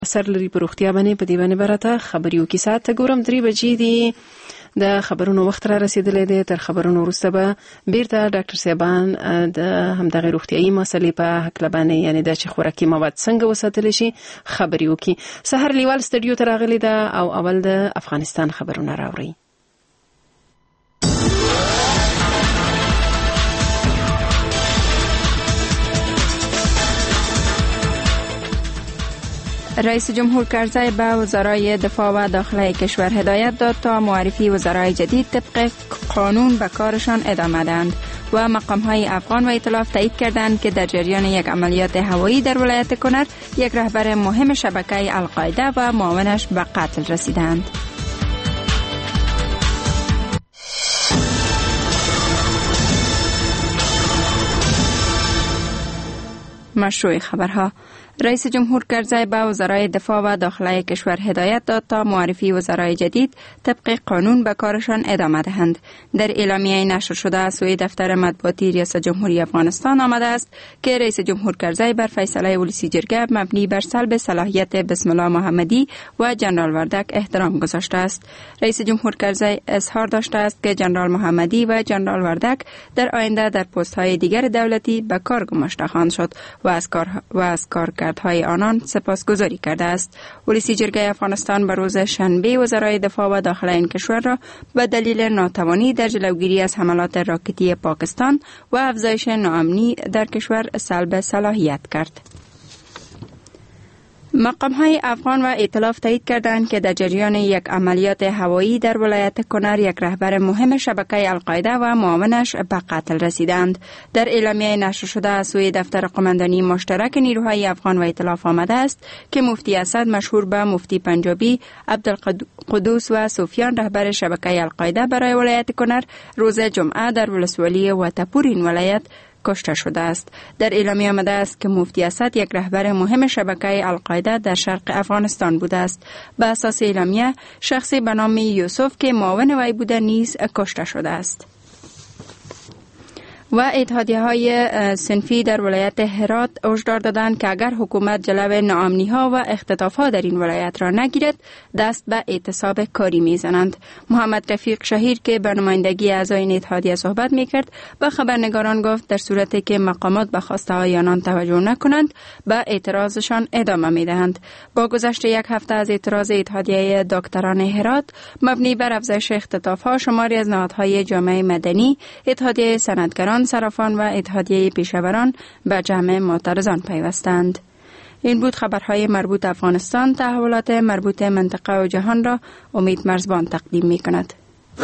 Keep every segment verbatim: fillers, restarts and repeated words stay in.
اثر لري په روغتیا باندې. په دې باندې براته خبري وکړي. ساعت ته ګورم درې بجې دي، د خبرونو وخت را رسیدلی دی. تر خبرونو وروسته به بیرته ډاکټر صاحبان د همدغه روغتیایي مسلې په هکله باندې، یعنی د چې خوراکي مواد څنګه وساتلی شي، خبري وکړي. سحر لیوال سټډیو ته راغلی ده او اول د افغانستان خبرونه راوړي. رئیس جمهور کرزی به وزرای دفاع و داخله کشور هدایت داد تا معرفی وزرای جدید طبق قانون به کارشان ادامه دهند و مقام‌های افغان و ائتلاف تایید کردند که در جریان یک عملیات هوایی در ولایت کنر یک رهبر مهم شبکه القاعده و معاونش به قتل رسیدند. مشروع خبرها. رئیس جمهور کرزی به وزرای دفاع و داخله کشور هدایت داد تا معرفی وزرای جدید طبق قانون به کارشان ادامه دهند. در اعلامیه نشر شده از سوی دفتر مطبوعاتی ریاست جمهوری افغانستان آمده است که رئیس جمهور کرزی بر فیصله ولسی جرگه مبنی بر سلب صلاحیت بسم الله محمدی و جنرال وردک احترام گذاشته است. رئیس جمهور کرزی اظهار داشته است که جنرال محمدی و جنرال وردک در آینده در پست‌های دیگر دولتی به کار گماشته خواهند شد و از کار و از کارکردهای آنان سپاسگزاری کرده است. ولسی جرگه افغانستان به روز شنبه وزرای دفاع و داخله این کشور را به دلیل ناتوانی در جلوگیری از حملات راکتی پاکستان و افزایش ناامنی در کشور سلب صلاحیت کرد. مقام‌های افغان و ائتلاف تایید کردند که در جریان یک عملیات هوایی در ولایت کنر یک رهبر مهم شبکه القاعده و معاونش به قتل رسیدند. در اعلامیه نشر شده از سوی دفتر قماندانی مشترک نیروهای افغان و ائتلاف آمده است که مفتی اسد مشهور به مفتی پنجابی عبدالقدوس و سفیان رهبر شبکه القاعده برای ولایت کنر روز جمعه در ولسوالی واتپور این ولایت کشته شده است. در اعلامیه آمده است که مفتی اسد یک رهبر مهم شبکه القاعده در شرق افغانستان بوده است. به اساس اعلامیه شخصی به نام یوسف که معاون وی بوده نیز کشته شده است. و اتحادیه‌های صنفی در ولایت هرات هشدار دادند که اگر حکومت جلو ناامنی‌ها و اختطاف‌ها در این ولایت را نگیرد دست به اعتصاب کاری می‌زنند. محمد رفیق شهیر که به نمایندگی اعضای این اتحادیه صحبت می‌کرد به خبرنگاران گفت در صورتی که مقامات به خواسته‌های آنان توجه نکنند به اعتراضشان ادامه می‌دهند. با گذشت یک هفته از اعتراض اتحادیه دکتران هرات مبنی بر افزایش اختطاف‌ها، شماری از نهادهای جامعه مدنی، اتحادیه صنعتگران، صرافان و اتحادیه پیشوران به جمع معترضان پیوستند. این بود خبرهای مربوط افغانستان. تحولات مربوط منطقه و جهان را امید مرزبان تقدیم می کند.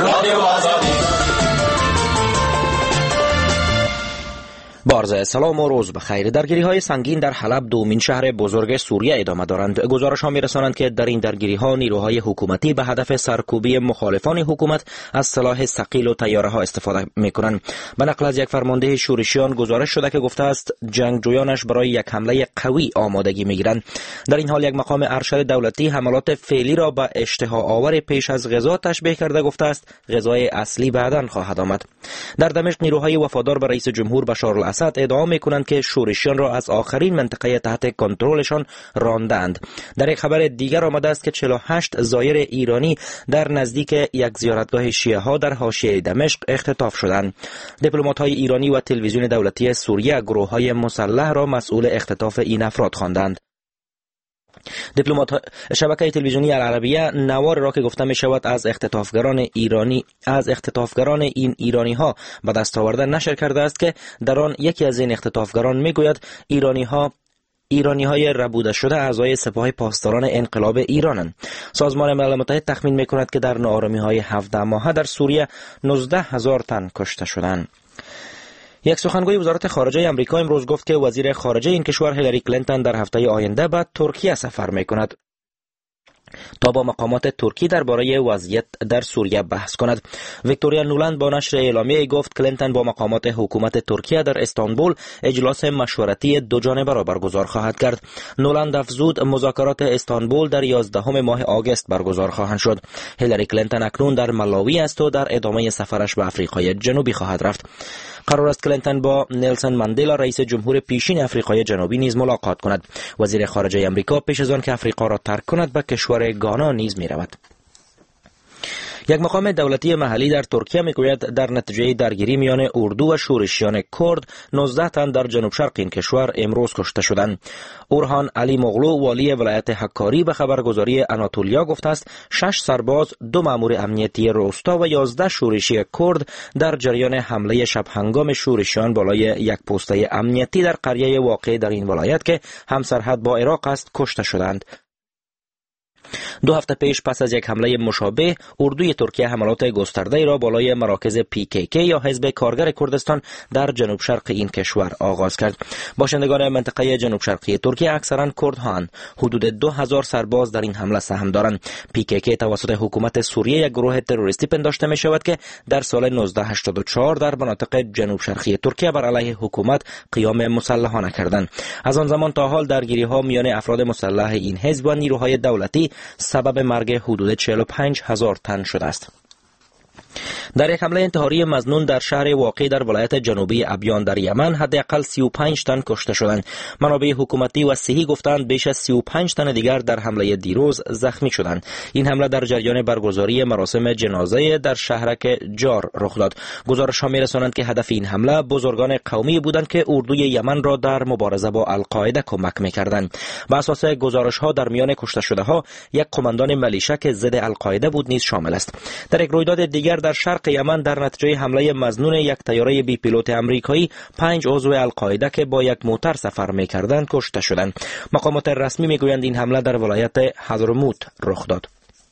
بارز سلام و روز بخیر. درگیری های سنگین در حلب، دومین شهر بزرگ سوریه ادامه دارند. گزارش ها می رسانند که در این درگیری ها نیروهای حکومتی به هدف سرکوبی مخالفان حکومت از سلاح ثقیل و طیاره ها استفاده می کنند. به نقل از یک فرمانده شورشیان گزارش شده که گفته است جنگجویانش برای یک حمله قوی آمادگی می گیرند. در این حال یک مقام ارشد دولتی حملات فعلی را به اشتها آور پیش از غزا تشبیه کرده گفته است غزای اصلی بعداً خواهد آمد. در دمشق نیروهای وفادار به رئیس جمهور بشار الاسد ادعا می‌کنند که شورشیان را از آخرین منطقه تحت کنترلشان راندند. در یک خبر دیگر آمده است که چهل و هشت زایر ایرانی در نزدیک یک زیارتگاه شیعه ها در حاشیه دمشق اختطاف شدند. دیپلمات‌های ایرانی و تلویزیون دولتی سوریه گروه‌های مسلح را مسئول اختطاف این افراد خواندند. دیپلمات شبکه تلویزیونی العربیه نوار را که گفته می شود از اختطافگران ایرانی از اختطافگران این ایرانی ها به دست آورده نشر کرده است که در آن یکی از این اختطافگران می گوید ایرانی ها ایرانی های ربوده شده اعضای سپاه پاسداران انقلاب ایرانند. سازمان ملل متحد تخمین می کند که در ناآرامی های هفده ماهه در سوریه نوزده هزار تن کشته شدند. یک سخنگوی وزارت خارجه آمریکا امروز گفت که وزیر خارجه این کشور هیلاری کلینتون در هفته آینده به ترکیه سفر می‌کند تا با مقامات ترکی درباره وضعیت در سوریه بحث کند. ویکتوریا نولند با نشر اعلامیه گفت کلینتون با مقامات حکومت ترکیه در استانبول اجلاس مشورتی دو جانبه را برگزار خواهد کرد. نولند افزود مذاکرات استانبول در یازدهم ماه آگوست برگزار خواهند شد. هیلاری کلینتون اکنون در ملاوی است و در ادامه سفرش به آفریقای جنوبی خواهد رفت. قرار است کلینتون با نلسون ماندلا رئیس جمهور پیشین آفریقای جنوبی نیز ملاقات کند. وزیر خارجه آمریکا پیش از آن که آفریقا را ترک کند به کشور گانا نیز می‌رود. یک مقام دولتی محلی در ترکیه میگوید در نتیجه درگیری میان اردو و شورشیان کرد نوزده تن در جنوب شرق این کشور امروز کشته شدند. اورهان علی مغلو والی ولایت حکاری به خبرگزاری آناتولیا گفته است شش سرباز، دو مأمور امنیتی روستا و یازده شورشی کرد در جریان حمله شب هنگام شورشیان بالای یک پوسته امنیتی در قریه واقع در این ولایت که همسرحد با عراق است کشته شدند. دو هفته پیش پس از یک حمله مشابه اردوی ترکیه حملات گسترده را بالای مراکز پی کی کی یا حزب کارگر کردستان در جنوب شرق این کشور آغاز کرد. باشندگان منطقه جنوب شرقی ترکیه اکثرا کردهان. حدود دو هزار سرباز در این حمله سهم دارند. پی کی کی توسط حکومت سوریه یک گروه تروریستی پنداشته می شود که در سال نوزده هشتاد و چهار در مناطق جنوب شرقی ترکیه بر علیه حکومت قیام مسلحانه کردند. از آن زمان تا حال درگیری ها میان افراد مسلح این حزب و نیروهای دولتی سبب مرگ حدود چهل و پنج هزار تن شده است. در یک حمله انتحاری مظنون در شهر واقع در ولایت جنوبی ابیان در یمن حداقل سی و پنج تن کشته شدند. منابع حکومتی و صحی گفتند بیش از سی و پنج تن دیگر در حمله دیروز زخمی شدند. این حمله در جریان برگزاری مراسم جنازه در شهرک جار رخ داد. گزارش‌ها می‌رسانند که هدف این حمله بزرگان قومی بودند که اردوی یمن را در مبارزه با القاعده کمک می‌کردند. بر اساس گزارش‌ها در میان کشته شده‌ها یک قماندان ملیشه که ضد القاعده بود نیز شامل است. در یک رویداد دیگر در شرق یمن در نتیجه حمله مظنون یک طیاره بی پیلوت آمریکایی پنج عضو القاعده که با یک موتر سفر می‌کردند کشته شدند. مقامات رسمی میگویند این حمله در ولایت حضرموت رخ داد.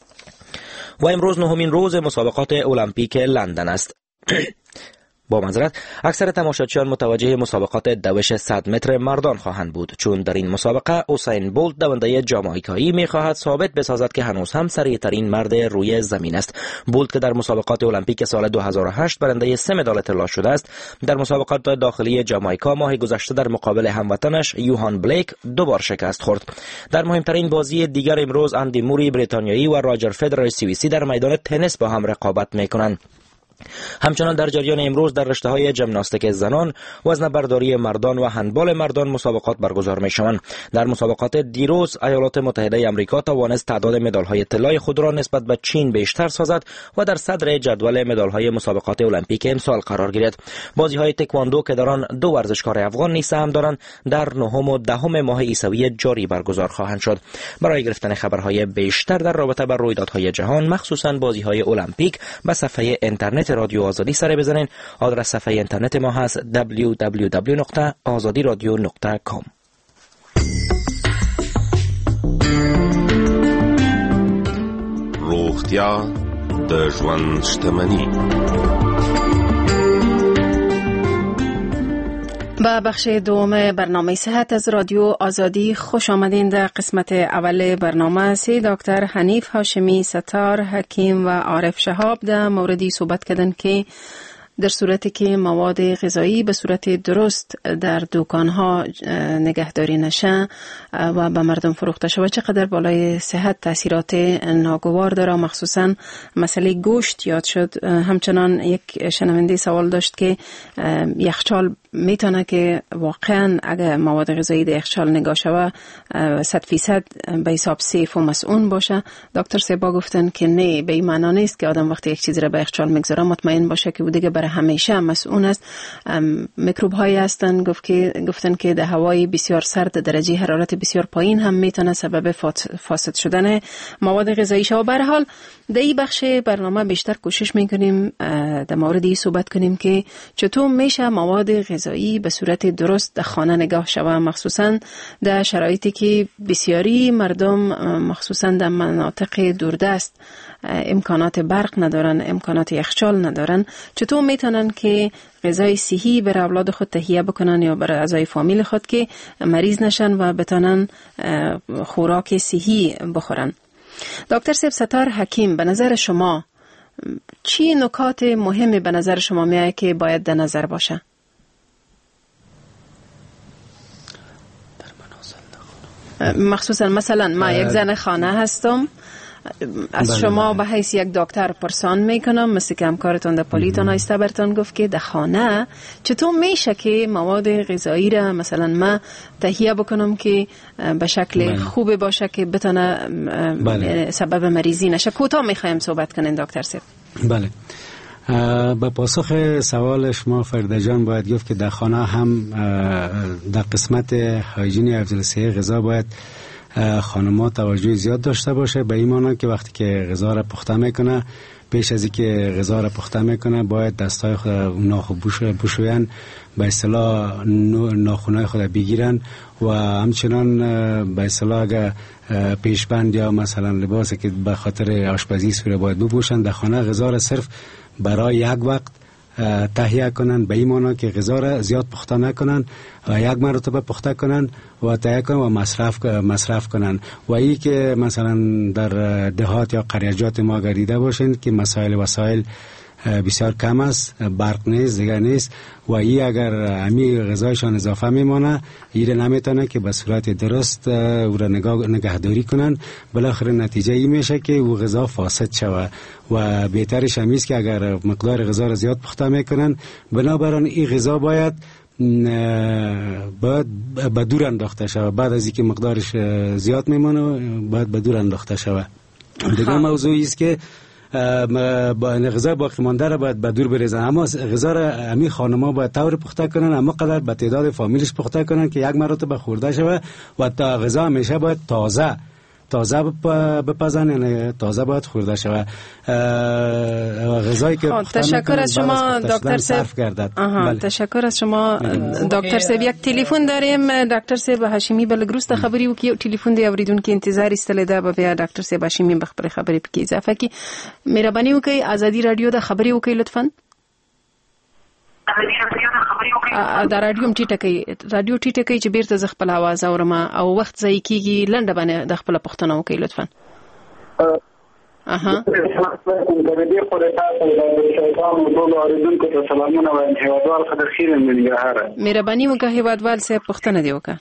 و امروز نهمین روز مسابقات المپیک لندن است. با معذرت اکثر تماشاچیان متوجه مسابقات دوش صد متر مردان خواهند بود، چون در این مسابقه اوسین بولت دونده جامائیکایی می‌خواهد ثابت بسازد که هنوز هم سریع‌ترین مرد روی زمین است. بولت که در مسابقات المپیک سال دو هزار و هشت برنده سه مدال طلا شده است، در مسابقات داخلی جامائیکا ماه گذشته در مقابل هموطنش یوهان بلیک دو بار شکست خورد. در مهمترین بازی دیگر امروز اندی موری بریتانیایی و راجر فدرر سوئیسی در میدان تنیس با هم رقابت می‌کنند. همچنان در جریان امروز در رشته‌های ژیمناستیک زنان، وزنه برداری مردان و هندبال مردان مسابقات برگزار می‌شوند. در مسابقات دیروز ایالات متحده آمریکا توانست تعداد مدال‌های طلای خود را نسبت به چین بیشتر سازد و در صدر جدول مدال‌های مسابقات المپیک امسال قرار گیرد. بازی‌های تکواندو که در آن دو ورزشکار افغان نیز سهم دارند در نهم و دهم ماه عیسوی جاری برگزار خواهند شد. برای گرفتن خبرهای بیشتر در رابطه با رویدادهای جهان مخصوصاً بازی‌های المپیک به صفحه اینترنت رادیو آزادی سر بزنین. آدرس صفحه اینترنت ما هست دبلیو دبلیو دبلیو نقطه آزادی رادیو نقطه کام. روغتیا د ژوند شتمني. با بخش دوم برنامه صحت از رادیو آزادی خوش آمدین. در قسمت اول برنامه سی دکتر حنیف هاشمی ستار، حکیم و عارف شهاب در موردی صحبت کردن که در صورتی که مواد غذایی به صورت درست در دکان‌ها نگهداری نشه و به مردم فروخته شود چقدر بالای صحت تاثیرات ناگوار داره، مخصوصا مسئله گوشت یاد شد. همچنان یک شنونده سوال داشت که یخچال میتونه که واقعا اگر مواد غذایی در یخچال نگاه شود صد فیصد به حساب سیف و مسئول باشه. دکتر سیبا گفتن که نه، به این معنا نیست که آدم وقتی یک چیزی را به یخچال میگذاره مطمئن باشه که دیگه برای همیشه مسئول است. میکروب هایی هستن گفت که گفتن که در هوای بسیار سرد درجه حرارت بسیار پایین هم میتونه سبب فاسد شدن مواد غذایی شود. به هر حال در این بخش برنامه بیشتر کوشش میکنیم در مورد این صحبت کنیم که چطور میشه مواد غذایی به صورت درست در خانه نگاه شود، مخصوصا در شرایطی که بسیاری مردم مخصوصا در مناطق دوردست امکانات برق ندارن، امکانات یخچال ندارن. چطور میتونن که غذای صحی برای اولاد خود تهیه بکنن یا برای اعضای فامیل خود که مریض نشن و بتونن خوراک صحی بخورن؟ دکتر سیب ستار حکیم، به نظر شما چی نکات مهمی به نظر شما میاد که باید در نظر باشه؟ مخصوصا مثلا ما یک زن خانه هستم، از بله شما بله. به حیث یک دکتر پرسان میکنم، مثل که همکارتان در پلیتان آیسته برتان گفت که در خانه چطور میشه که مواد غذایی را مثلا ما تهیه بکنم که به شکل بله. خوب باشه که بتونه بله. سبب مریضی نشه. کوتاه میخوایم صحبت کنین دکتر صاحب. بله. به پاسخ سوال شما فرده جان باید گفت که در خانه هم در قسمت هایجین افضل صحه غذا باید خانم‌ها توجه زیاد داشته باشه، به این معنی که وقتی که غذا را پخته میکنه، پیش از اینکه غذا را پخته میکنه باید دستای خود ناخن بشوین، به اصطلاح ناخنای خود بگیرن و همچنان به اصطلاح اگر پیشبند یا مثلا لباسی که به خاطر آشپزی سوره باید بپوشن، در خانه غذا را صرف برای یک وقت تهیه کنن، به این معنی که غذا را زیاد پخته نکنن و یک مرتبه پخته کنن و تهیه کنن و مصرف مصرف کنن. و این که مثلا در دهات یا قریجات ما گردیده باشین که مسائل وسایل بسیار کم است، برق نیست، دیگر نیست و این اگر همی غذایشان اضافه میمانه، این نمیتونه که به صورت درست او را نگاه نگهداری کنن، بالاخره نتیجه این میشه که او غذا فاسد شود و بهترش همیست که اگر مقدار غذا را زیاد پخته میکنن، بنابراین این غذا باید باید به دور انداخته شود. بعد از اینکه مقدارش زیاد میمانه باید به دور انداخته شود. دیگه موضوعی است که غذا باقی مانده را باید به دور بریزن، اما غذا را همین خانم‌ها باید طور پخته کنن، اما قدر به تعداد فامیلش پخته کنن که یک مرتبه خورده شود و تا غذا همیشه باید تازه تازه بپزن، یعنی تازه باید خورده شود. غذایی که تشکر از شما دکتر صاحب. بله. تشکر از شما دکتر صاحب. یک تلفن داریم دکتر صاحب هاشمی بلگروست خبری وکي تلفن دی اوریدون کې انتظار استل ده به دکتر صاحب هاشمی بخبر خبرې پکې اضافه کی. مهرباني وکړئ آزادی رادیو د خبري وکړئ لطفا. دا رادیو ټیټه کوي رادیو ټیټه کوي چې بیرته ز خپل आवाज اورم او وخت ځای کیږي لنډه باندې د خپل پښتنو وکړئ لطفا. اها مهرباني وکړه هیوادوال صاحب پښتنه دی وکړه.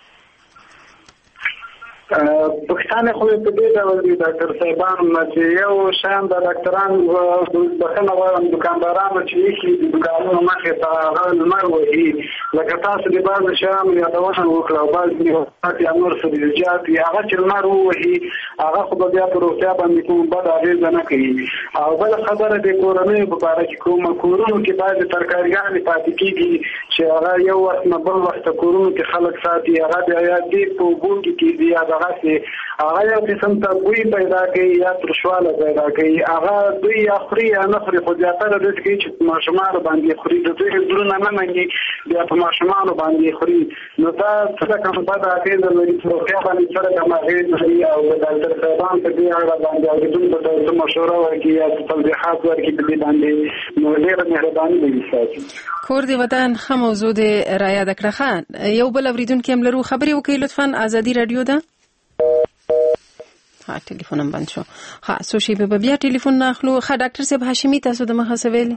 پښتانه خو په دې ډول دي ډاکټر صاحبان چې یو شان د ډاکټران بخښنه غواړم دکاندارانو چې هیڅ د دکانونو مخې ته هغه لمر وهي لکه تاسو د بعض شیانو یادونه وکړه او بعض یې نور سبزیجات هغه چې لمر وهي هغه خو بیا په روغتیا باندې کوم بد اغېز نه کوي. او بل خبره د کورنۍ په اړه کې کوم کورونو کې باید ترکاریان پاتې کیږي چې هغه یو وخت نه بل وخت کورونو کې خلک ساتي، هغه بیا دې په وګون کې کیږي هغه هغه یو قسم ته بوی پیدا کوي یا ترشواله پیدا کوي، هغه دوی اخري یا نخري خو زیاتره د دې چې ماشومان باندې خوري د دوی درونه نه مني بیا په ماشومان باندې خوري، نو دا څه کوم بد اغېز لري چې روغتیا باندې سره کوم اغېز لري. او د ډاکټر صاحبان په دې اړه باندې اوریدونکو ته مشوره ورکړي یا توضیحات ورکړي په دې باندې، نو ډېره مهرباني وکړي. کور دی وطن خه موضوع د رایه د کړه یو بل اوریدونکو هم لرو خبري وکړي لطفا. آزادی رادیو ده. ها ټلیفونم بند شو. ها سو شی به بیا ټلیفون ناخلو. ها ډاکټر صاحب هاشمی تاسو د مخه سویل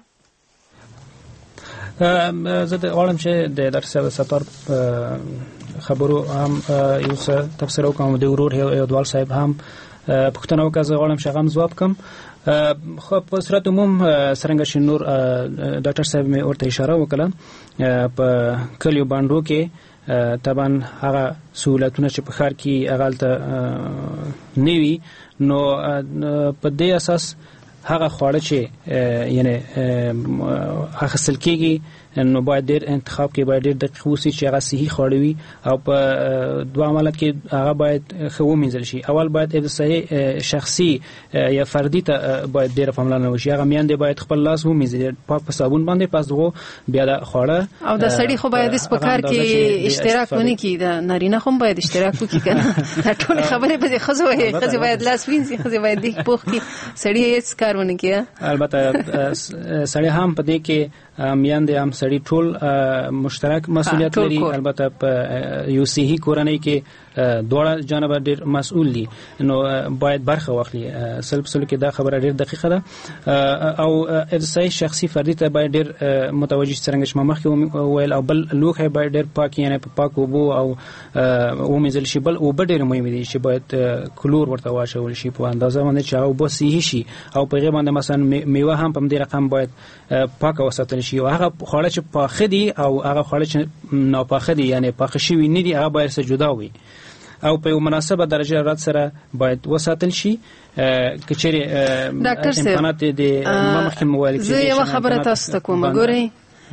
زه د غواړم چې د ډاکټر صاحب ستار خبرو هم یو څه تفسیر وکم، د ورور یو دوال صاحب هم پښتنه وکړه، زه غواړم چې هغه ځواب کوم. خو په صورت عموم څنګه چې نور ډاکټر صاحب مې ورته اشاره وکړه په کلیو باندې کې طبعا هغه سہولتونه چې په ښار کې اغالته نیوي، نو په دې اساس هغه خواړه چې یعنی اخیستل کېږي نو باید ډېر انتخاب کې باید ډېر دقیق وسی چې هغه صحي خواړه وي او په دوه عملیات کې هغه باید ښه ومینځل شي. اول باید د صحي شخصي یا فردي ته باید ډېر پاملرنه وشي، هغه میندې باید خپل لاس ومینځي پاک په صابون باندې، پس دغه بیا د خواړه او د سړي خو باید اس په کار کې اشتراک ونی کی، د نارینه خو باید اشتراک وکړي کنه. دا ټول خبره به خزو وي، خزو باید لاس وینځي، خزو باید د پوخ کې سړي هیڅ کار ونی کی. البته سړي هم په دې کې میاندې هم سړي ټول مشترک مسؤلیت لري. البته په یو صحي کورنۍ کې دواړه جانب ډیر مسؤل دي نو باید برخه واخلي. سلب سلو کې دا خبره ډیر دقیقه ده او ارسای شخصي فردي ته باید ډیر متوجه څنګه چې مخکې ویل او بل لوخه باید ډیر پاک یعنی په پاک وبو او ومزل شي بل او ډیر مهم دي چې باید کلور ورته واچول شي په اندازه باندې چې او بسې شي او په غیر باندې مثلا میوه هم په دې رقم باید پاک وساتل شي او هغه خواړه چې پاخه دي او هغه خواړه چې ناپاخه دي یعنی پاخه شوی نه دي هغه باید سره جدا وي او په مناسبه درجه حرارت سره باید وساتل شي. کچېری امکانات د مخکې موالي زه یو خبره تاسو ته کوم ګورئ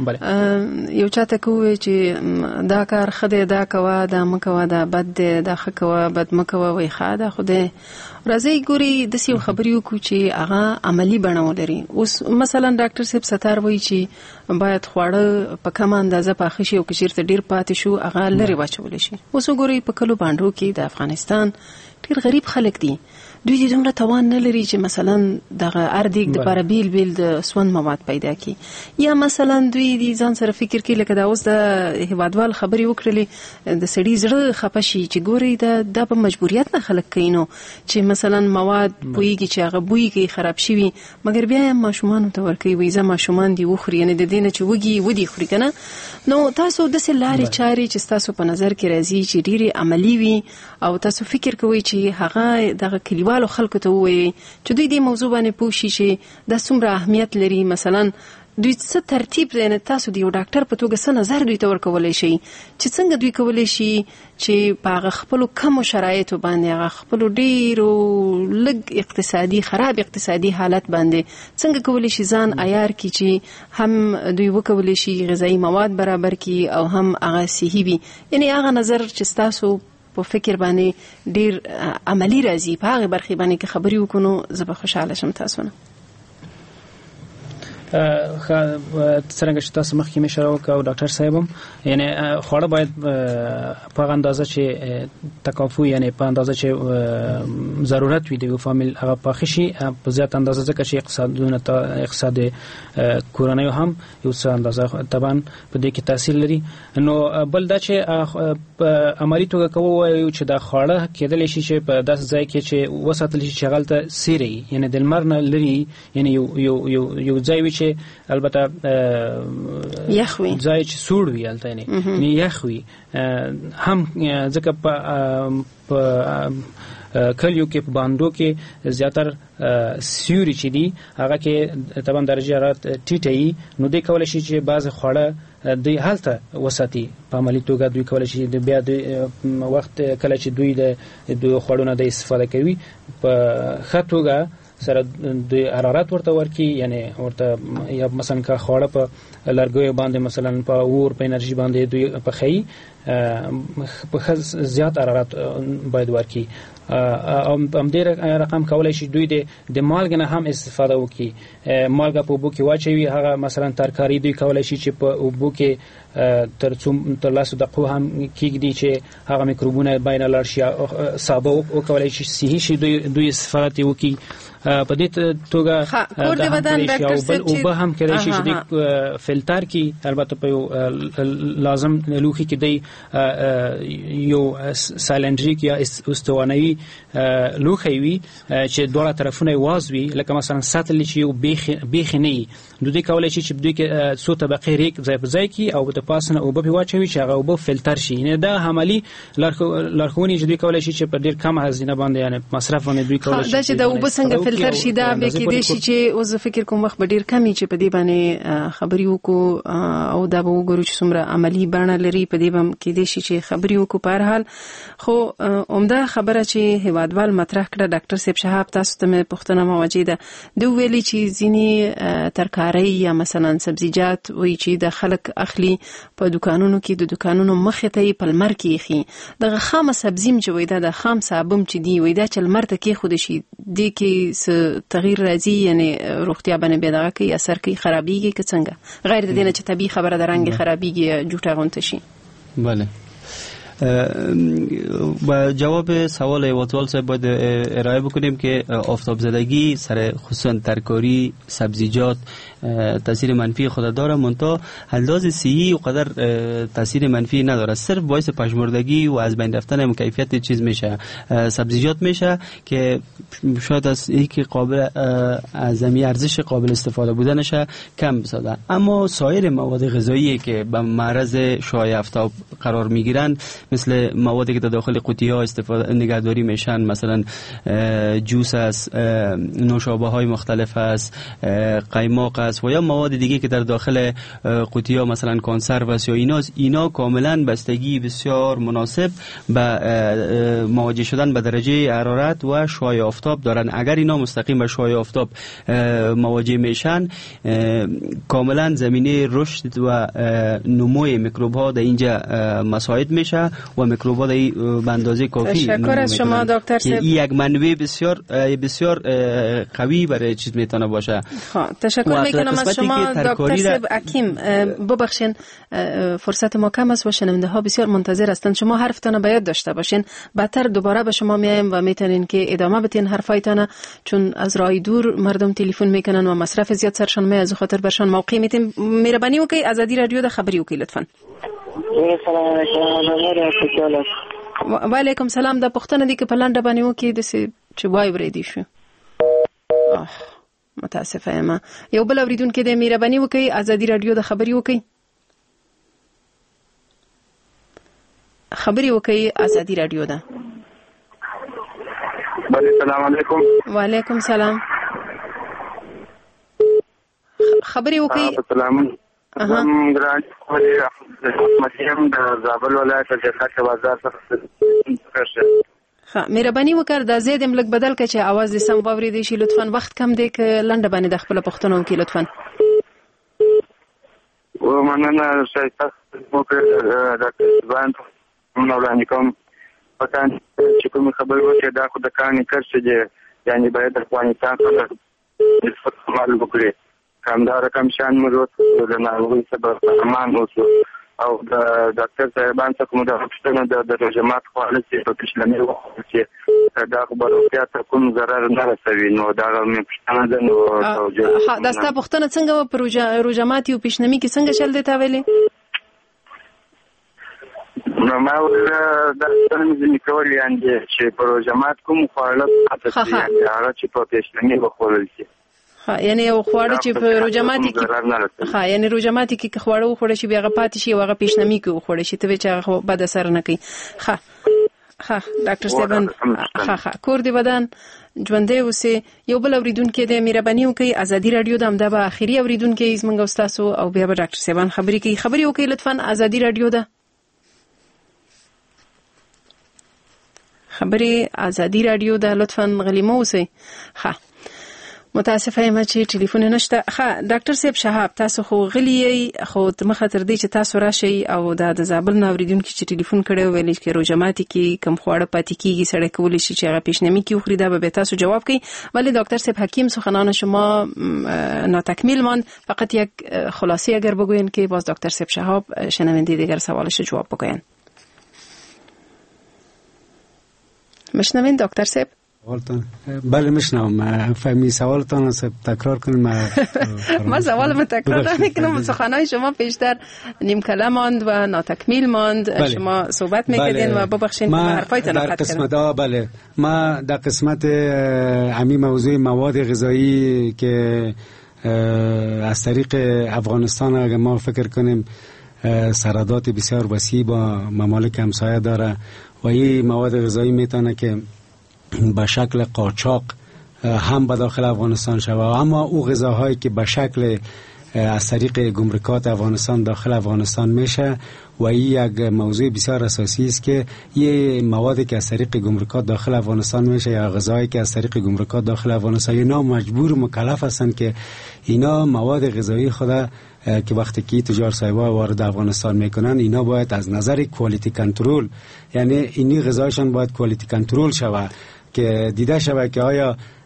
یو چاته کوی چې دا کار خدای دا کوا دا مکوا دا بد دا خکوا بد مکوا وای خاده خدای راځي ګوري د سی خبريو کو چې هغه عملی بڼه ولري. اوس مثلا ډاکټر صاحب ستار وای چې باید خواړه په کم اندازه پاخه شي او کشرته ډیر پاتې شو هغه لري واچول شي. اوس ګوري په کلو باندې کې د افغانستان ډیر غریب خلک دي دوی دې دومره توان نه لري چې مثلا دغه اردیک د پر بیل بیل د سون مواد پیدا کی یا مثلا دوی دې ځان سره فکر کوي لکه دا اوس د هوادوال خبري وکړلې د سړي زړه خپشي چې ګوري دا د په مجبوریت نه خلک کینو چې مثلا مواد بویږي چې هغه بویږي خراب شي مګر بیا ماشومان ته ورکوي وي زما ماشومان دی وخوري نه د دینه چې وږي ودی خوري کنه. نو تاسو د سلاري چاري چې تاسو په نظر کې راځي چې ډيري عملی وي او تاسو فکر کوئ چې هغه دغه کلیوالو خلکو ته وایي چې دوی دې موضوع باندې پوښي چې د څومره اهمیت لري مثلا دوی څه ترتیب دی تاسو د یو ډاکټر په توګه څه نظر دوی ته ورکولای شي چې څنګه دوی کولای شي چې په هغه خپل کم شرایطو باندې هغه خپل ډیرو لږ اقتصادي خراب اقتصادي حالت باندې څنګه کولای شي ځان عیار کی چې هم دوی وکولای شي غذایی مواد برابر کی او هم هغه صحي وي یعنی هغه نظر چې تاسو په فکر باندې ډیر عملی راځي په هغه برخه باندې کې خبري وکړو زه به خوشاله شم. تاسو نه څنګه چې تاسو مخکې مشوره وکړو ډاکټر صاحب یعنی خواړه باید په اندازه چې تکافو یعنی په اندازه چې ضرورت وي د یو فامیل هغه پاخه شي په زیات اندازه ځکه چې اقتصادونه ته اقتصاد کورنۍ هم یو څه اندازه طبعا په دې کې تاثیر لري. نو بل دا چې عملی توګه کوو چې دا خواړه کېدل شي چې په داس ځای کې چې وساتل شي چې غلطه سیري یعنی د لمر نه لري یعنی یو یو یو ځای چې البته یخوي ځای چې سوړ وي البته نه یخوي هم ځکه په کلیو کې په باندو کې زیاتر سیوري چې دي هغه کې طبعا درجه حرارت ټیټه نو دوی کولای شي چې بعض خواړه دوی حالته وساتي په عملي توګه دوی کولای شي د بیا د وخت کله چې دوی د دوی خواړو نه د استفاده کوي په ښه توګه سره د حرارت ورته ورکی یعنی ورته یا مثلا کا خواړه په لرګیو باندې مثلا په اور په انرژي باندې دوی په خی په زیات حرارت باید ورکی ام دې رقم کولای شي دوی د د مالګ نه هم استفاده وکړي. مالګه په بو کې واچوي هغه مثلا ترکاری دوی کولای شي چې په بو کې تر څوم تر لاسو دقیقو هم کېږدي چې هغه میکروبونه بین لاړ شي سابه او کولای شي صحي شي دوی دوی استفاده وکړي په دې توګه کور د بدن ډاکټر صاحب او به هم کېدای شي چې د فلټر کې البته په لازم لوخي کې دی یو سالندریک یا استوانوي لوخي وي چې دوه طرفونه وازوي لکه مثلا ساتل شي او بیخ بیخ نه دوی کولای شي چې دوی کې څو طبقه ریک ځای په ځای کې او د پاسنه او به واچوي چې هغه او به فلټر شي نه دا عملی لارښوونې چې دوی کولای شي چې په ډیر کم هزینه باندې یعنی مصرف باندې دوی کولای شي دا چې د او به څنګه فلټر شي دا به کې دي چې اوس فکر کوم وخت ډیر کمی چې په دې باندې خبري وکړو او دا به وګورو چې څومره عملی بڼه لري په دې باندې کې دي چې خبري وکړو په هر حال خو عمده خبره چې هوادوال مطرح کړه ډاکټر صاحب شهاب تاسو ته پوښتنه موجوده ده دوی ویلي چې ځینی ترکاری یا مثلا سبزیجات وایي چې د خلک اخلي په دکانونو کې د دکانونو مخې ته په لمر کې خي دغه خام سبزیم چې وایي دا د خام صابم چې دی وایي دا چې لمر ته کې خود شي د کې تغییر راځي یعنی روغتیا باندې به دغه کې اثر کوي خرابېږي که څنګه غیر د دې نه چې طبي خبره درنګ خرابېږي جوټه غونته شي. بله با جواب سوال ایواتوال صاحب باید ارائه بکنیم که آفتاب زدگی سر خصوصا ترکاری سبزیجات تاثیر منفی خود داره، منتها لحاظ صحی و قدر تاثیر منفی نداره، صرف باعث پژمردگی و از بین رفتن کیفیت چیز میشه، سبزیجات میشه که شاید از اینکه قابل از زمین ارزش قابل استفاده بودنش کم بسازه. اما سایر مواد غذایی که به معرض شعاع آفتاب قرار میگیرن، مثل موادی که در داخل قوطی ها استفاده نگهداری میشن، مثلا جوس است، نوشابه های مختلف است، قیماق است و یا مواد دیگه که در داخل قوطی ها مثلا کنسرو است یا ایناست، اینا کاملا بستگی بسیار مناسب به مواجه شدن به درجه حرارت و شعاع آفتاب دارن. اگر اینا مستقیم به شعاع آفتاب مواجه میشن، کاملا زمینه رشد و نموی میکروب ها در اینجا مساعد میشه و میکروب ها به اندازه کافی. تشکر از شما دکتر صاحب. این یک منبع بسیار بسیار قوی برای چیز میتونه باشه. تشکر میکنم از شما دکتر صاحب. حکیم ببخشین فرصت ما کم است و شنونده ها بسیار منتظر هستند. شما حرفتان باید داشته باشین، بعدتر دوباره به شما میایم و میتونین که ادامه بدین حرفایتان، چون از راه دور مردم تلفن میکنن و مصرف زیاد سرشان می، از خاطر برشان موقع میتیم. مهربانی وکي آزادی رادیو د خبري وکي لطفا. السلام علیکم. و علیکم سلام. د پښتنه دي کې په لاندې باندې وکي د سي چې وای ورې دي شو. اه متاسفه یم. یو بل اوریدونکو د مهربانی وکي آزادی رادیو د خبري وکي. خبري وکي آزادی رادیو ده. السلام علیکم. وعلیکم سلام. خبري وکي. السلام. هم ګران مسیم د زابل ولایت د خاص بازار څخه. ها مهرباني وکړه د زید ملک بدل کړه چې आवाज دې سم واوري دي شي لطفا. وخت کم دی ک لنډه باندې د خپل پښتنو کې لطفا. و مننه شایسته مو په ډاکټر باندې نو وړاندې کوم پتان چې کوم خبر وکړه دا خو د کاني کړ چې یعنی باید د افغانستان سره استعمال وکړي. کمدار کم شان مرود د ناروغي سبب امان اوسو او د ډاکټر صاحبان څخه مو د پښتنو د ترجمات خالص په پښلنې وخت چې دا خبرو ته کوم ضرر نه رسوي، نو دا مې پښتنه ده. نو ها دا ستا پښتنه څنګه په روجمات یو پښنمی کې څنګه چل دی تا ویلې؟ نو ما دا څنګه ځنی کول یاندې چې په روجمات کوم خواړه پاتې دي هغه چې په پښنمی وخورل شي. ها یعنی یو خواړه چې په روجماتي کې ها یعنی روجماتي کې خواړه وخوړل شي بیا پاتې شي او هغه پښنمی کې وخوړل شي ته چې هغه بد اثر نه کوي. ها ها ډاکټر صاحب ها ها کور دی ودان ژوندې اوسه. یو بل اوریدونکو د مهرباني وکي آزادی رادیو د امدا به اخیری اوریدونکو زمونږ استاد او بیا به ډاکټر صاحب خبرې کوي. خبرې وکي لطفا. آزادی رادیو ده خبرې آزادی رادیو ده لطفا غلیمه اوسه. ها متاسفه یم چې ټلیفون نشته. ښه ډاکټر صاحب شهاب تاسو خو غلی خو مخه تر دې چې تاسو راشي او د د زابل ناوریدونکو چې ټلیفون کړي ویل چې روجماتي کې کم خواړه پاتې کیږي سړی کولی شي چې هغه پیشنمی کې خوري دا به تاسو جواب کوي. ولی دکتر صاحب حکیم سخنان شما ناتکمیل ماند. فقط یک خلاصه اگر بگوین که باز دکتر صاحب شهاب شنونده دیگر سوالش جواب بگوین. مشنوین دکتر صاحب؟ سوالتان بله میشنوم. فهمی سوالتان تکرار کنیم. ما سوالم تکرار نمیکنم. سخنهای شما پیشتر نیم کلام ماند و ناتکمیل ماند. بله. شما صحبت میکردین و ببخشید ما حرفایتان در قسمت ها بله ما در قسمت امی موضوع مواد غذایی که از طریق افغانستان اگر ما فکر کنیم سرادات بسیار وسیع با ممالک همسایه داره و این مواد غذایی میتونه که به شکل قاچاق هم به داخل افغانستان شود، اما او غذاهایی که به شکل از طریق گمرکات افغانستان داخل افغانستان میشه و این یک موضوع بسیار اساسی است که یه موادی که از طریق گمرکات داخل افغانستان میشه یا غذایی که از طریق گمرکات داخل افغانستان، اینا مجبور مکلف هستند که اینا مواد غذایی خود که وقتی که تجار صاحبا وارد افغانستان میکنن اینا باید از نظر کوالیتی کنترل، یعنی اینی غذایشان باید کوالیتی کنترل شود که دیده شود که آیا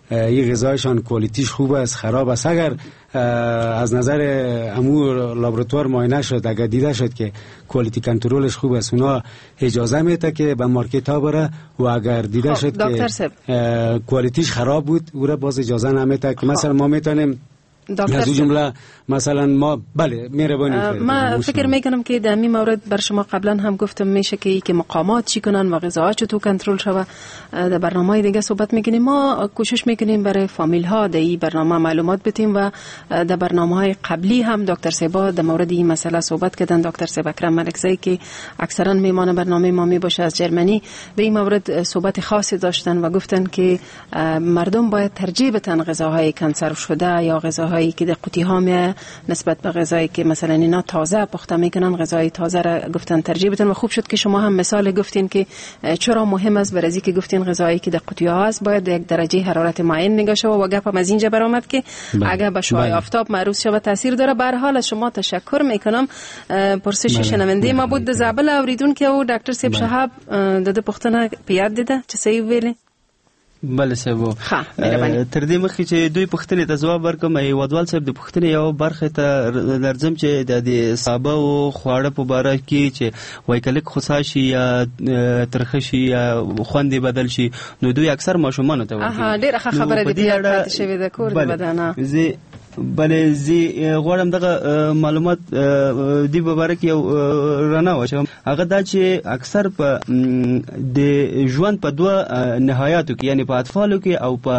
این غذایشان کوالیتیش خوب است خراب است، اگر از نظر امور لابراتوار معاینه شد، اگر دیده شد که کوالیتی کنترلش خوب است، اونا اجازه میده که به مارکت ها بره، و اگر دیده شد که کوالیتیش خراب بود او را باز اجازه نمیده که مثلا ما میتونیم از این جمله مثلا ما بله مهربانی ما فکر میکنم که در این مورد بر شما قبلا هم گفتم میشه که که مقامات چی کنن و غذاها چطور کنترل شوه. در برنامه دیگه صحبت میکنیم. ما کوشش میکنیم برای فامیل ها در این برنامه معلومات بدیم و در برنامه های قبلی هم دکتر سیبا در مورد این مسئله صحبت کردن. دکتر سیبا اکرم ملکزی که اکثرا میمان برنامه ما میباشه از جرمنی، در این مورد صحبت خاصی داشتن و گفتن که مردم باید ترجیح بدن غذاهای کنسرو شده یا غذاهایی که در قوطی ها می نسبت به غذایی که مثلا اینا تازه پخته میکنن، غذای تازه را گفتن ترجیح بدن. و خوب شد که شما هم مثال گفتین که چرا مهم است، برای اینکه گفتین غذایی که در قوطی ها است باید یک درجه حرارت معین نگاه شود و گپ هم از اینجا برآمد که اگر به شعاع آفتاب معروض شود تاثیر داره. به هر حال از شما تشکر میکنم. پرسش شنونده ما بود زابل اوریدون که او دکتر سیب شهاب د پختنه پیاد دیده چه صحیح ویلي. بله صاحب تر دې مخکې چې دوی پوښتنې ته ځواب ورکوم، هیوادوال صاحب د پوښتنې یو برخه ته درځم چې د سابه او خواړه په باره کې چې وایي که لږ خوسا شي یا ترخه شي یا خوند یې بدل شي نو دوی اکثر ماشومانو ته ورکوي. ډېره ښه خبره ده، دې پاتې شوې ده کور د بدنه. بله زه غواړم دغه معلومات دی په باره کې یو رڼا واچوم. هغه دا چې اکثر په د ژوند په دوه نهایاتو کې یعنی په اطفالو کې او په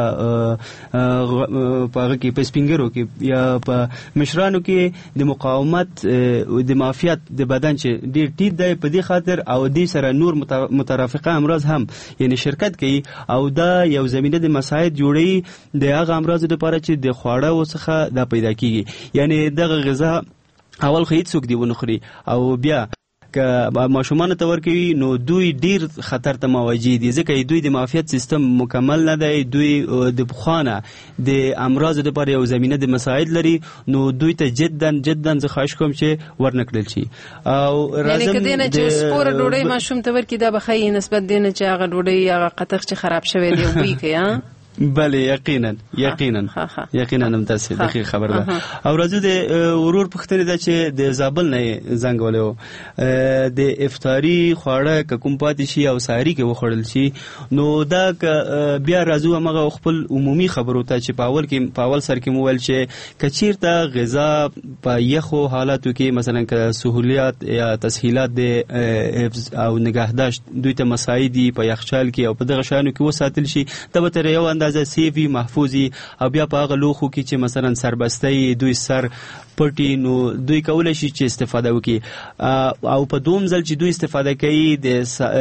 هغه کې په سپینګرو کې یا په مشرانو کې د مقاومت د معافیت د بدن چې ډېر ټیټ دی، په دې خاطر او دې سره نور مترافقه امراض هم یعنی شرکت کوي او دا یو زمینه د مساعد جوړوي د هغه امراضو لپاره چې د خواړه څخه دا پیدا کیږي. یعنی دغه غذا اول خو هیڅ څوک دی ونه خوري او بیا که ماشومان ته ورکوي نو دوی ډیر خطر ته مواجه دي، ځکه دوی د معافیت سیستم مکمل نه دی، دوی د بخانه د امراض لپاره یو زمینه د مساعد لري، نو دوی ته جدا جدا زه خواهش کوم چې ورنکړل شي. او یعنی کدی نه چې سپور ډوډۍ ماشوم ته ورکړي دا به ښه نسبت دی نه چې هغه ډوډۍ هغه قطخ چې خراب شوی دی وی کوي. ها بله یقینا یقینا یقینا هم تاسو دغه خبر ده. او راځو د ورور پښتنې ده چې د زابل نه زنګ ولو د افطاری خواړه کوم پاتې شي او سحری کې وخوړل شي نو دا بیا راځو هغه خپل عمومي خبرو ته چې په اول کې په اول سر کې مویل چې کچیرته غذا په یخو حالاتو کې مثلا که سہولیات یا تسهیلات د او نگهداشت دوی ته مساعدي په یخچال کې او په دغه شانو کې وساتل شي ته به تر یو اندازه سیفي محفوظي او بیا په هغه لوخو کې چې مثلا سربستۍ دوی سر پټي نو دوی کولای شي چې استفاده وکړي. او په دوم ځل چې دوی استفاده کوي د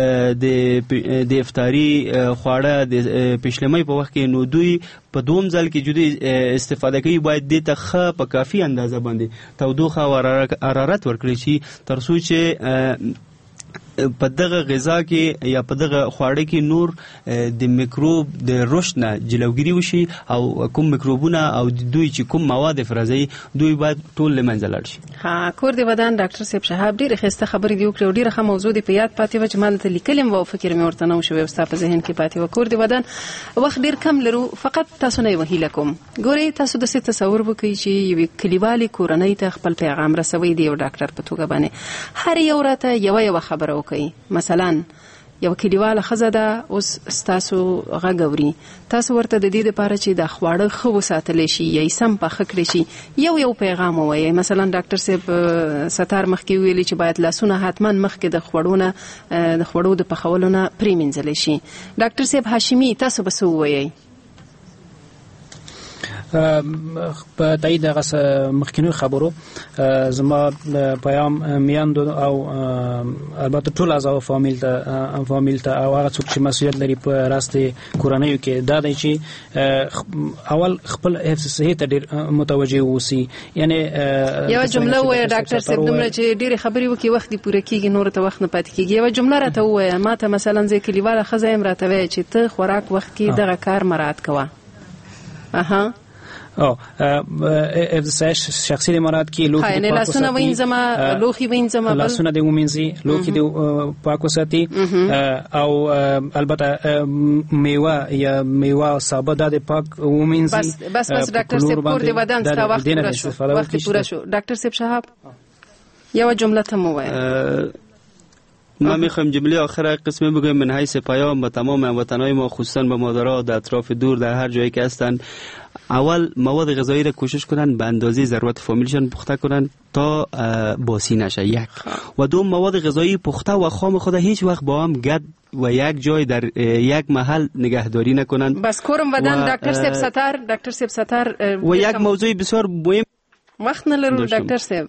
د افطاری خواړه د پښلمۍ په وخت کې نو دوی په دوم ځل کې جدي استفاده کوي باید د تخه په کافي اندازه باندې تودوخه او حرارت ورکړي شي تر څو چې په دغه غذا کې یا په دغه خواړه کې نور د میکروب د رشد نه جلوګیری وشي او کوم میکروبونه او دوی چې کوم مواد افرازي دوی باید ټول لمنځه لاړ شي. ها کور دی ودان ډاکټر صاحب شهاب ډیره خسته خبرې دی وکړه ډیره ښه موضوع دی په یاد پاتې و چې ما ته لیکلم و فکر مې ورته نو شوی او په ذهن کې پاتې و. کور دی ودان وخت ډیر کم لرو فقط تاسو نه وهیله کوم ګوري تاسو د څه تصور وکړئ چې یو کلیوالي کورنۍ ته خپل پیغام رسوي دی او ډاکټر په توګه باندې هر یو راته یو یو خبره وکړي. مثلا یو کلیواله خزه ده اوس تاسو غږوري تاسو ورته د دې لپاره چې د خواړه خو ساتل شي یا سم په خکړې شي یو یو پیغام وایي. مثلا ډاکټر صاحب ستار مخکې ویلي چې باید لاسونه حتما مخکې د خواړونه د خواړو د پخولونه پریمنځل شي. ډاکټر صاحب هاشمي تاسو به څه وایي؟ په تایید دغه مخکینی خبرو زما پیام میاندو او البته ټول اعضاء فامیل ته فامیل ته او هغه څوک چې مسؤلیت لري په راستي کورنیو کې دا دی چې اول خپل حفظ صحت ته ډیر متوجه اوسي. یعنی یو جمله وایي ډاکټر صاحب دومره چې ډیره خبرې وکي وخت دی پوره کیږي نور ته وخت نه پاتې کیږي. یو جمله راته وایي ما ته مثلا ځکه کلیواله خزایم راته وایي چې ته خوراک وخت کې دغه کار مراعات کوه. اها اه افزایش شخصی مراد که لوکی دی پاک وساتی وینځما لوخي وینځما لاسونه دی ومنځي لوکی دی پاک وساتی او البته میوه یا میوه سابه د پاک ومنځي. بس بس بس ډاکټر صاحب کور دی ودان ستا وخت پوره شو وخت پوره شو. ډاکټر صاحب شهاب یو جمله ته مو وایي. ما میخوایم جمله آخر قسمه بگویم من حیث پیام به تمام هموطنان ما خصوصا به مادرها در اطراف دور در هر جایی که هستن، اول مواد غذایی را کوشش کنن به اندازه ضرورت فامیلشان پخته کنن تا باسی نشه یک، و دوم مواد غذایی پخته و خام خود هیچ وقت با هم گد و یک جای در یک محل نگهداری نکنن. بس کورم بدن دکتر سیب ستار دکتر سیب ستار و یک موضوع بسیار مهم وقت نلرو دکتر سیب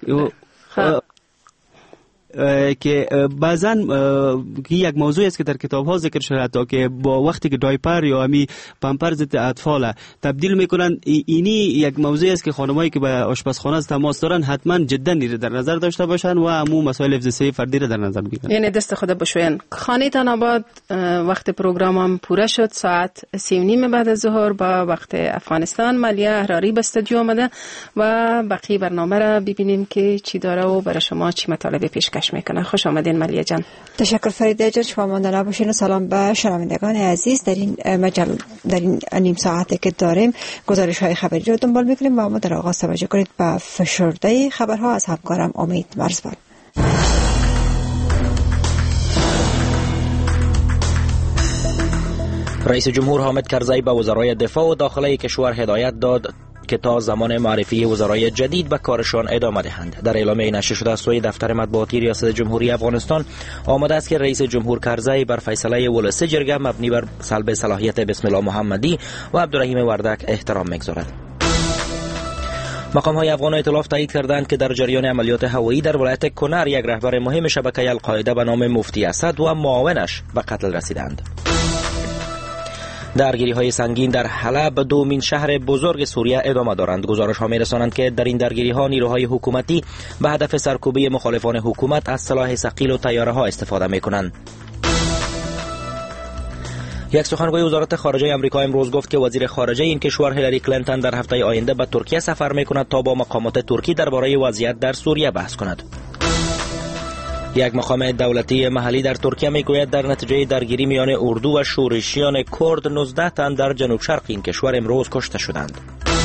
که بعضن یک موضوع است که در کتاب ها ذکر شده تا که با وقتی که دایپر یا امی پامپرز اطفال تبدیل میکنن، اینی یک موضوع است که خانمایی که به آشپزخانه تماس دارن حتما جدا در نظر داشته باشن و همو مسائل حفظ فردی را در نظر بگیرن. یعنی دست خود بشوین. خانه تان آباد وقت پروگرامم پوره شد، ساعت سی و نیم بعد از ظهر با وقت افغانستان. ملیه احراری به استودیو آمده و بقیه برنامه را ببینیم که چی داره و برای شما چی مطالب پیشکش میکنه. خوش آمدین ملیه جان. تشکر فریده جان. شما مانده نباشین و سلام به شنوندگان عزیز. در این مجال در این نیم ساعتی که داریم گزارش های خبری رو دنبال میکنیم و ما در آغاز توجه کنید به فشرده خبرها از همکارم امید مرزبان. رئیس جمهور حامد کرزی به وزرای دفاع و داخله کشور هدایت داد که تا زمان معرفی وزرای جدید به کارشان ادامه دهند. در اعلامیه نشر شده از سوی دفتر مطبوعاتی ریاست جمهوری افغانستان آمده است که رئیس جمهور کرزی بر فیصله ولسی جرگه مبنی بر سلب صلاحیت بسم الله محمدی و عبدالرحیم وردک احترام می‌گذارد. مقام‌های افغان ائتلاف تایید کردند که در جریان عملیات هوایی در ولایت کنر یک رهبر مهم شبکه القاعده به نام مفتی اسد و معاونش به قتل رسیدند. درگیری‌های سنگین در حلب، دومین شهر بزرگ سوریه، ادامه دارند. گزارش‌ها می‌رسانند که در این درگیری‌ها نیروهای حکومتی به هدف سرکوبی مخالفان حکومت از سلاح ثقیل و طیاره‌ها استفاده می‌کنند. یک سخنگوی وزارت خارجه آمریکا امروز گفت که وزیر خارجه این کشور هیلاری کلینتون در هفته آینده به ترکیه سفر می‌کند تا با مقامات ترکی درباره وضعیت در سوریه بحث کند. یک مقام دولتی محلی در ترکیه میگوید در نتیجه درگیری میان اردو و شورشیان کرد نوزده تن در جنوب شرق این کشور امروز کشته شدند.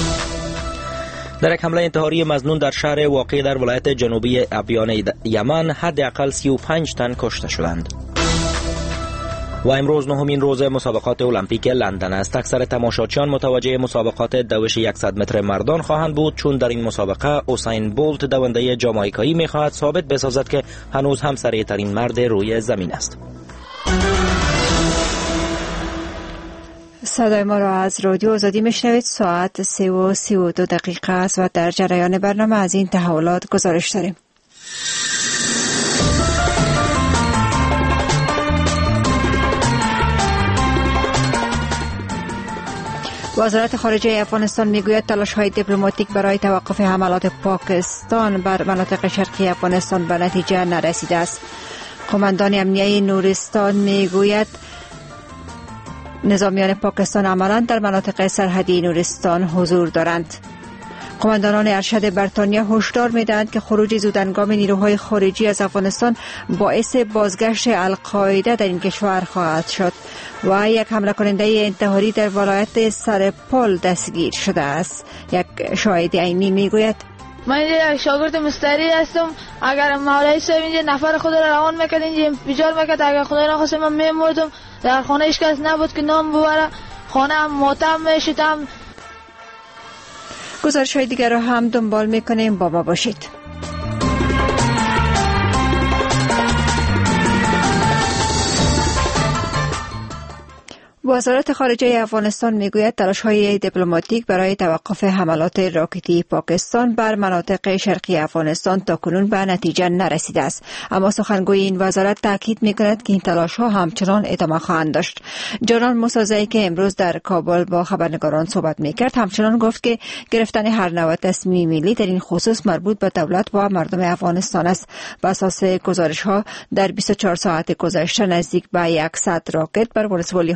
در یک حمله انتحاری مظنون در شهر واقع در ولایت جنوبی ابیان یمن حداقل سی و پنج تن کشته شدند. و امروز نهمین روز مسابقات المپیک لندن است. اکثر تماشاچیان متوجه مسابقات دوش صد متر مردان خواهند بود، چون در این مسابقه اوسین بولت دونده جامائیکایی می‌خواهد ثابت بسازد که هنوز هم سریع‌ترین مرد روی زمین است. صدای ما را از رادیو آزادی میشنوید. ساعت سه و سی و دو دقیقه است و در جریان برنامه از این تحولات گزارش داریم. وزارت خارجه افغانستان میگوید تلاش‌های دیپلماتیک برای توقف حملات پاکستان بر مناطق شرقی افغانستان به نتیجه نرسیده است. قماندان امنیه نورستان میگوید نظامیان پاکستان عملاً در مناطق سرحدی نورستان حضور دارند. قماندانان ارشد بریتانیا هشدار می‌دهند که خروج زودهنگام نیروهای خارجی از افغانستان باعث بازگشت القاعده در این کشور خواهد شد و یک حمله کننده انتحاری در ولایت سرپل دستگیر شده است. یک شاهد عینی میگوید من یک شاگرد مستری هستم. اگر مولوی صاحب اینجا نفر خود را روان میکرد اینجا بیجار میکرد، اگر خدای نخواست من میمردم. در خانه هیچ کس نبود که نام ببره، خانه هم ماتم میشدم. گزارش های دیگر را هم دنبال میکنیم، با ما باشید. وزارت خارجه افغانستان میگوید تلاش‌های دیپلماتیک برای توقف حملات راکتی پاکستان بر مناطق شرقی افغانستان تاکنون به نتیجه نرسیده است، اما سخنگوی این وزارت تاکید میکند که این تلاش‌ها همچنان ادامه خواهند داشت. جنرال موسی که امروز در کابل با خبرنگاران صحبت میکرد همچنان گفت که گرفتن هر نوع تصمیم ملی در این خصوص مربوط به دولت و مردم افغانستان است. بر اساس گزارش‌ها در بیست و چهار ساعت گذشته نزدیک به صد راکت بر ولسوالی‌های سرحدی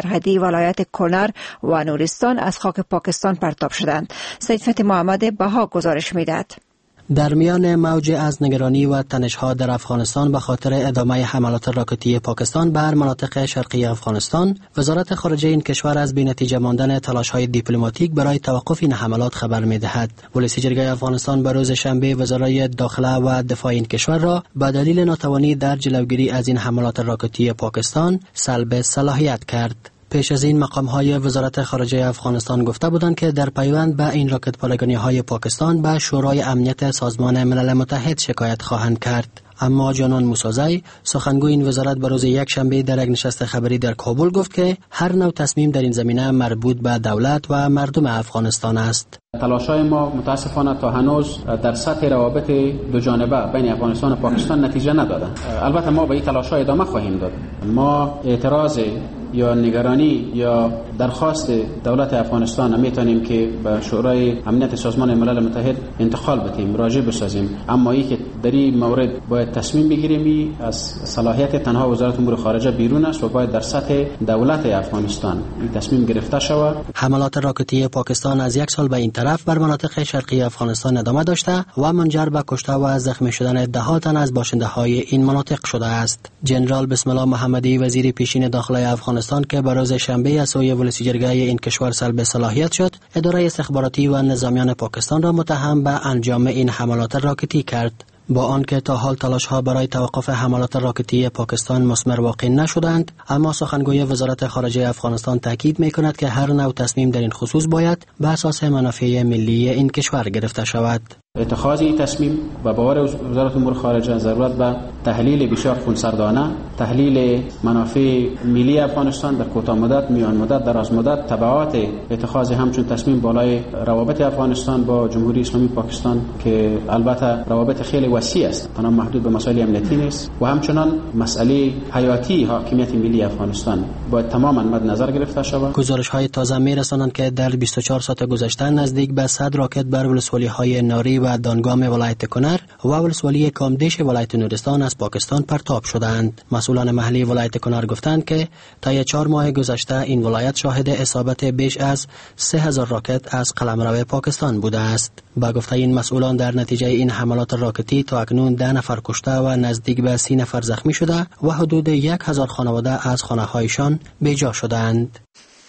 سرحدی ولایت کنر و نورستان از خاک پاکستان پرتاب شدند. سید فتحی محمد بها گزارش می‌دهد. در میان موج از نگرانی و تنش‌ها در افغانستان به خاطر ادامه حملات راکتی پاکستان بر مناطق شرقی افغانستان، وزارت خارجه این کشور از بی‌نتیجه ماندن تلاش‌های دیپلماتیک برای توقف این حملات خبر می‌دهد. ولسی جرگه افغانستان به روز شنبه وزرای داخله و دفاع این کشور را به دلیل ناتوانی در جلوگیری از این حملات راکتی پاکستان سلب صلاحیت کرد. پیش از این مقام‌های وزارت خارجه افغانستان گفته بودند که در پیوند به این راکت پالگانی‌های پاکستان به شورای امنیت سازمان ملل متحد شکایت خواهند کرد. اما جانان موسازی، سخنگوی این وزارت به روز یک شنبه در یک نشست خبری در کابل گفت که هر نوع تصمیم در این زمینه مربوط به دولت و مردم افغانستان است. تلاش‌های ما متاسفانه تا هنوز در سطح روابط دو جانبه بین افغانستان و پاکستان نتیجه ندادند. البته ما به این تلاش‌ها ادامه خواهیم داد. ما اعتراض یا نگرانی یا درخواست دولت افغانستان میتونیم که به شورای امنیت سازمان ملل متحد انتقال بدیم، راجع بسازیم، اما ای که در این مورد باید تصمیم بگیریم از صلاحیت تنها وزارت امور خارجه بیرون است و باید در سطح دولت افغانستان این تصمیم گرفته شود. حملات راکتی پاکستان از یک سال به این طرف بر مناطق شرقی افغانستان ادامه داشته و منجر به کشته و زخمی شدن ده تن از باشنده های این مناطق شده است. جنرال بسم الله محمدی وزیر پیشین داخلی افغانستان که به روز شنبه از سوی ولسی جرگه این کشور سلب صلاحیت شد، اداره استخباراتی و نظامیان پاکستان را متهم به انجام این حملات راکتی کرد. با آنکه تا حال تلاش‌ها برای توقف حملات راکتی پاکستان مثمر واقع نشدند، اما سخنگوی وزارت خارجه افغانستان تاکید می‌کند که هر نوع تصمیم در این خصوص باید به اساس منافع ملی این کشور گرفته شود. اتخاذ این تصمیم و باور وزارت امور خارجه ضرورت به تحلیل بسیار خونسردانه، تحلیل منافع ملی افغانستان در کوتاه مدت، میان مدت، دراز مدت، تبعات اتخاذ همچون تصمیم بالای روابط افغانستان با جمهوری اسلامی پاکستان که البته روابط خیلی وسیع است، تنها محدود به مسائل امنیتی نیست، و همچنان مسئله حیاتی حاکمیت ملی افغانستان باید تماما مد نظر گرفته شود. گزارش‌های تازه می‌رسانند که در بیست و چهار ساعت گذشته نزدیک به صد راکت بر ولسوالی‌های ناری و دانگام ولایت کنر و ولسوالی کامدیش ولایت نورستان از پاکستان پرتاب شدند. مسئولان محلی ولایت کنر گفتند که طی چهار ماه گذشته این ولایت شاهد اصابت بیش از سه هزار راکت از قلمرو پاکستان بوده است. با گفته این مسئولان در نتیجه این حملات راکتی تا اکنون ده نفر کشته و نزدیک به سی نفر زخمی شده و حدود یک هزار خانواده از خانه‌هایشان بیجا شدند.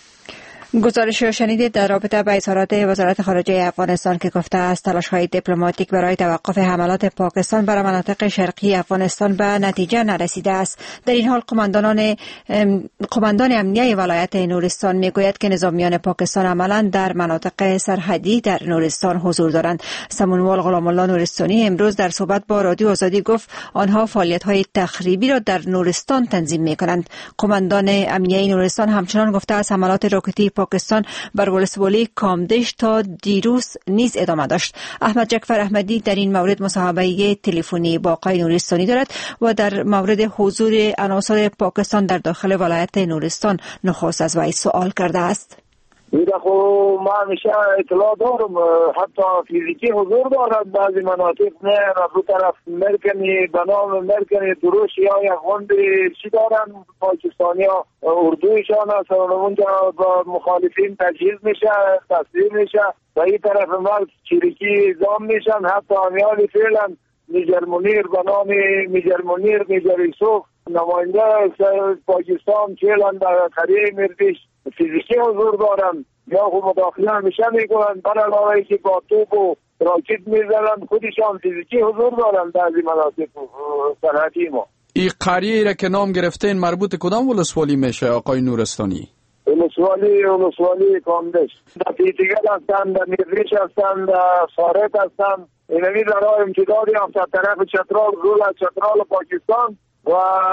گزارش را شنیدید در رابطه با اظهارات وزارت خارجه افغانستان که گفته است تلاش‌های دیپلماتیک برای توقف حملات پاکستان بر مناطق شرقی افغانستان به نتیجه نرسیده است. در این حال قماندان قماندان امنیه ولایت نورستان میگوید که نظامیان پاکستان عملاً در مناطق سرحدی در نورستان حضور دارند. سمونوال غلام الله نورستانی امروز در صحبت با رادیو آزادی گفت آنها فعالیت‌های تخریبی را در نورستان تنظیم می‌کنند. قماندان امنیه نورستان همچنان گفته است حملات راکتی پاکستان بر ولسوالی کامدیش تا دیروز نیز ادامه داشت. احمد جعفر احمدی در این مورد مصاحبه تلفنی با آقای نورستانی دارد و در مورد حضور عناصر پاکستان در داخل ولایت نورستان نخست از وی سوال کرده است. ایده خو ما همیشه اطلاع دارم حتی فیزیکی حضور دارد بعضی مناطق نه از دو طرف مرکنی به نام مرکنی دروشی های افغاندی چی دارن پاکستانی ها اردویشان هست و اونجا با مخالفین تجهیز میشه تصویر میشه و این طرف مرد چریکی زام میشن حتی امیالی فعلا میجر منیر به نام میجر منیر میجر یوسف نماینده پاکستان فعلا در قریه مردیش فیزیکی حضور دارن یا خود مداخله همیشه میکنن بر علاوه که با توپ و راکت میزنن خودشان فیزیکی حضور دارن در این مناطق سرحدی ما. این قریه را که نام گرفتین مربوط کدام ولسوالی میشه آقای نورستانی؟ ولسوالی ولسوالی کامدیش در پیتیگل هستن در نیزریش هستن در سارت هستن اینمی در ها امتدادی هم طرف چترال رول چترال پاکستان و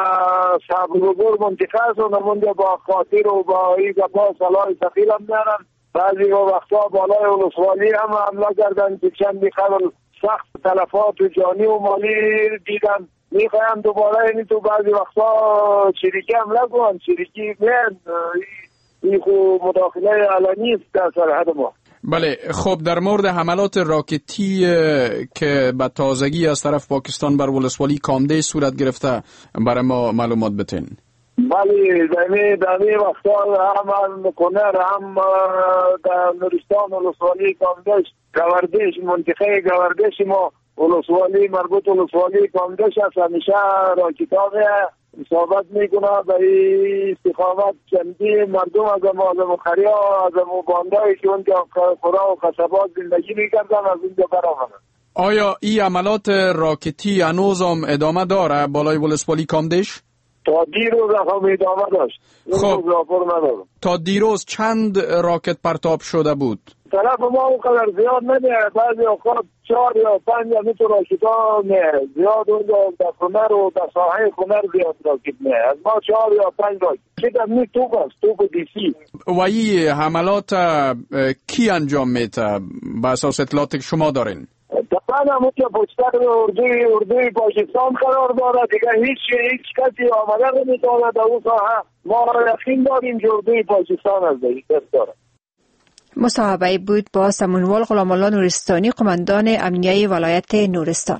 صبرگور منطقه است و نمونده با خاطر و با این گپا سلاح ثقیل هم دارن بعضی وقتا بالای ولسوالی هم حمله کردن که چندی قبل سخت تلفات و جانی و مالی دیدن میخوایم دوباره اینی تو بعضی وقتا چریکی حمله کنن چریکی میان این خود مداخله علنی است در سرحد ما. بله خب در مورد حملات راکتی که به تازگی از طرف پاکستان بر ولسوالی کامدیش صورت گرفته برای ما معلومات بتین. بله دمی دمی وقتا هم کنر هم در نورستان ولسوالی کامدش گوردش منطقه گوردش ما ولسوالی مربوط ولسوالی کامدش است. همیشه را کتاب صحبت میکنه برای استقامت چندی مردم از مازم خریا از مباندایی که اونجا خورا و خشبات زندگی میکردن از اونجا برآمدن. آیا این عملات راکتی هنوز هم ادامه داره بالای ولسوالی کامدش؟ تا دیروز هم ادامه داشت. خب تا دیروز چند راکت پرتاب شده بود؟ طرف ما اونقدر زیاد نمیه، بعضی اوقات چهار یا پنج یا میتون راکت ها نه زیاد اونجا در خونر و در ساحه خونر زیاد راکت نه از ما چهار یا پنج راکت که در می توپ است توپ دیسی. و این حملات کی انجام میده به اساس اطلاعاتی که شما دارین؟ طبعا همون که پشتر اردوی اردوی پاکستان قرار داره دیگه هیچ هیچ کسی آمده نمیتونه در اون ساحه. ما یقین داریم که اردوی پاکستان از دست داره. مصاحبه بود با سمونوال غلام‌الله نورستانی قماندان امنیه ولایت نورستان.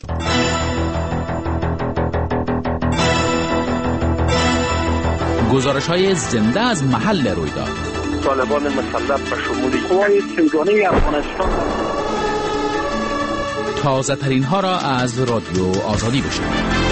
گزارش‌های زنده از محل رویداد. طالبان مسلط به شمول قوای سیگانی افغانستان. تازه ترین ها را از رادیو آزادی بشنوید.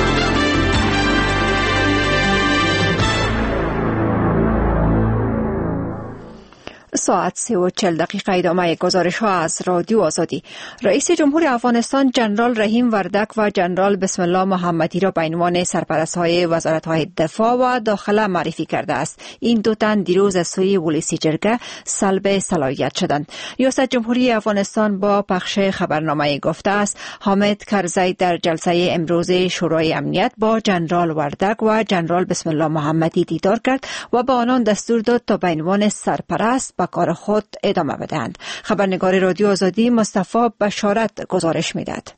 ساعت سه و چل دقیقه ادامه گزارش ها از رادیو آزادی. رئیس جمهور افغانستان جنرال رحیم وردک و جنرال بسم الله محمدی را به عنوان سرپرست‌های وزارت‌های دفاع و داخله معرفی کرده است. این دو تن دیروز از سوی ولسی جرگه سلب صلاحیت شدند. ریاست جمهوری افغانستان با پخش خبرنامه گفته است حامد کرزی در جلسه امروز شورای امنیت با جنرال وردک و جنرال بسم الله محمدی دیدار کرد و به آنان دستور داد تا به عنوان سرپرست به کار خود ادامه بدهند. خبرنگار رادیو آزادی مصطفی بشارت گزارش میداد.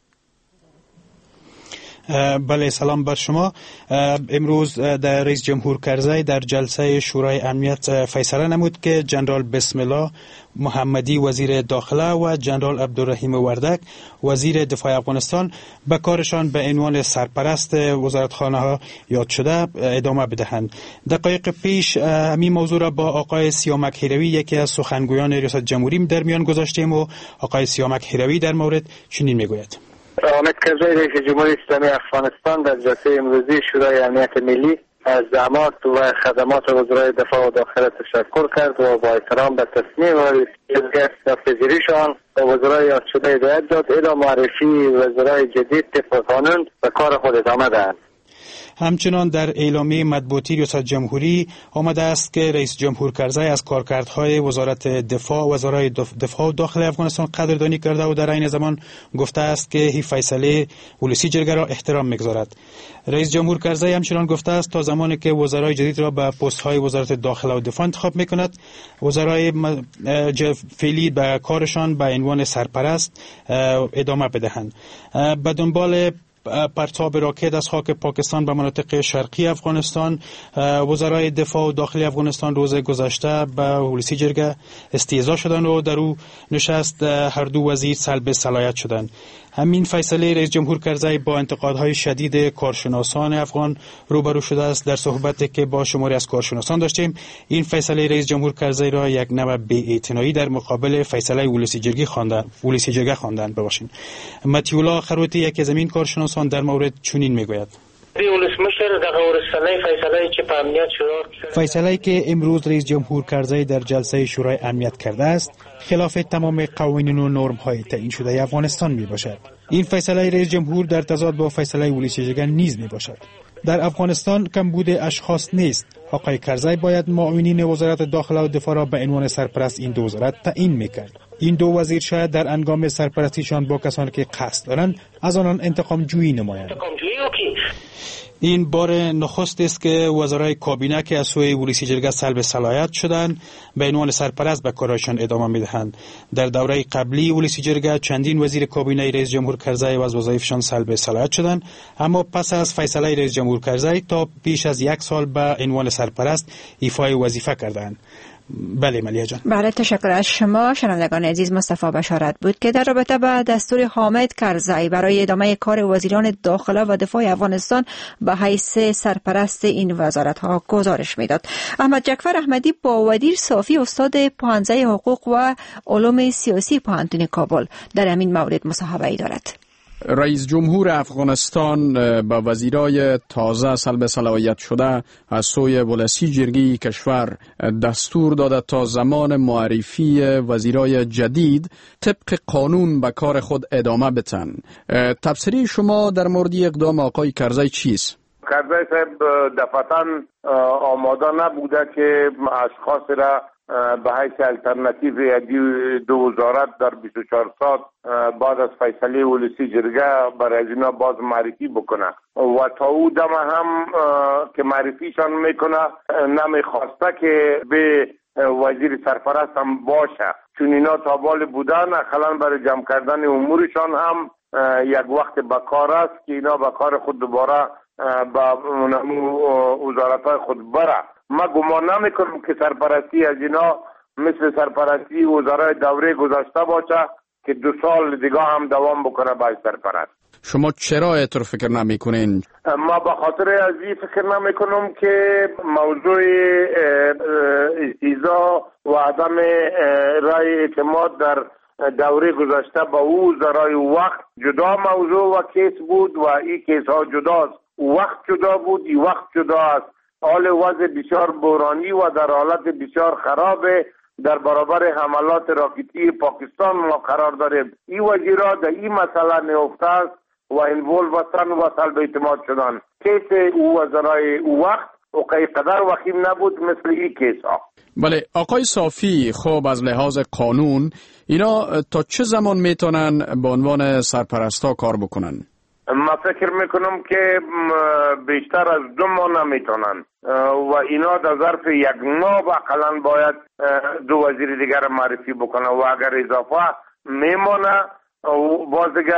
بله سلام بر شما. امروز در رئیس جمهور کرزی در جلسه شورای امنیت فیصله نمود که جنرال بسم الله محمدی وزیر داخله و جنرال عبدالرحیم وردک وزیر دفاع افغانستان به کارشان به عنوان سرپرست وزارتخانه ها یاد شده ادامه بدهند. دقایق پیش همین موضوع را با آقای سیامک هیروی یکی از سخنگویان ریاست جمهوری در میان گذاشتیم و آقای سیامک هیروی در مورد چنین میگوید. حامد کرزی رئیس جمهوری اسلامی افغانستان در جلسه امروزی شورای امنیت ملی از زحمات و خدمات وزرای دفاع و داخله تشکر کرد و با احترام به تصمیم و پذیریشان و وزرای یاد شده هدایت داد الی معرفی وزرای جدید طبق قانون به کار خود ادامه دهند. همچنان در اعلامیه مطبوعاتی ریاست جمهوری آمده است که رئیس جمهور کرزی از کارکردهای وزارت دفاع و وزرای دفاع و داخله افغانستان قدردانی کرده و در عین زمان گفته است که این فیصله ولسی جرگه را احترام می‌گذارد. رئیس جمهور کرزی همچنان گفته است تا زمانی که وزرای جدید را به پست‌های وزارت داخله و دفاع انتخاب می‌کند وزرای فعلی به کارشان به عنوان سرپرست ادامه بدهند. به دنبال پرتاب راکت از خاک پاکستان به مناطق شرقی افغانستان وزرای دفاع و داخلی افغانستان روز گذشته به ولسی جرگه استیضاح شدند و در او نشست هر دو وزیر سلب صلاحیت شدند. همین فیصله رئیس جمهور کرزی با انتقادهای شدید کارشناسان افغان روبرو شده است. در صحبتی که با شماری از کارشناسان داشتیم این فیصله رئیس جمهور کرزی را یک نوع بی‌اعتنایی در مقابل فیصله ولسی جرگه خواندند ولسی جرگه خواندند ببخشید. متیولا خروتی یکی از این کارشناسان در مورد چنین میگوید. فیصله که امروز رئیس جمهور کرزی در جلسه شورای امنیت کرده است خلاف تمام قوانین و نرم های تعیین شده افغانستان می باشد. این فیصله رئیس جمهور در تضاد با فیصله ولسی جرگه نیز می باشد. در افغانستان کمبود اشخاص نیست. آقای کرزی باید معاونین وزارت داخله و دفاع را به عنوان سرپرست این دو وزارت تعیین میکرد. این دو وزیر شاید در انگام سرپرستیشان با کسانی که قصد دارند از آنان انتقام جویی نمایند. این بار نخست است که وزرای کابینه که از سوی ولسی جرگه سلب صلاحیت شدند به عنوان سرپرست به کارشان ادامه میدهند. در دوره قبلی ولسی جرگه چندین وزیر کابینه رئیس جمهور کرزی و از وظایفشان سلب صلاحیت شدند، اما پس از فیصله رئیس جمهور کرزی تا بیش از یک سال به عنوان سرپرست ایفای وظیفه کردند. بله ملیحه جان. بله تشکر از شما. شنوندگان عزیز، مصطفی بشارت بود که در رابطه با دستور حامد کرزی برای ادامه کار وزیران داخله و دفاع افغانستان به حیث سرپرست این وزارت ها گزارش میداد. احمد جعفر احمدی با ودیر صافی استاد پانزه حقوق و علوم سیاسی پوهنتون کابل در همین مورد مصاحبه ای دارد. رئیس جمهور افغانستان به وزیرای تازه سلب صلاحیت شده از سوی ولسی جرگی کشور دستور داده تا زمان معرفی وزیرای جدید طبق قانون به کار خود ادامه بدن. تفسیری شما در مورد اقدام آقای کرزی چیست؟ کرزی صاحب دفعتاً آماده نبوده که اشخاص را به حیث الترناتیو دو وزارت در بیست و چهار ساعت بعد از فیصله ولسی جرگه برای اینا باز معرفی بکنه و تا او دم هم که معرفیشان میکنه نمیخواسته که به وزیر سرپرست هم باشه، چون اینا تابال بودن اخلاً برای جمع کردن امورشان هم یک وقت بکار است که اینا به کار خود دوباره با وزارت‌های خود بره. ما گمان نمیکنم که سرپرستی از اینا مثل سرپرستی وزرای دوره گذشته باشه که دو سال دیگه هم دوام بکنه باید سرپرست. شما چرا اینطور فکر نمیکنین؟ ما به خاطر از این فکر نمیکنم که موضوع استیضاح و عدم رای اعتماد در دوره گذشته با او وزرای وقت جدا موضوع و کیس بود و این کیس ها جداست. وقت جدا بود، این وقت جدا است. حال وضع بسیار بحرانی و در حالت بسیار خرابه. در برابر حملات راکتی پاکستان ما قرار داریم. این وزیرا در این مسئله نهفته است و انوولو هستند و سلب اعتماد شدن. کیس او وزرای او وقت و قدر وخیم نبود مثل این کیس ها. بله آقای صافی، خب از لحاظ قانون اینا تا چه زمان میتونن به عنوان سرپرستا کار بکنن؟ ما فکر میکنم که بیشتر از دو ماه نمیتونن و اینا در ظرف یک ماه اقلا باید دو وزیر دیگر معرفی بکنن و اگر اضافه میمونه باز دیگه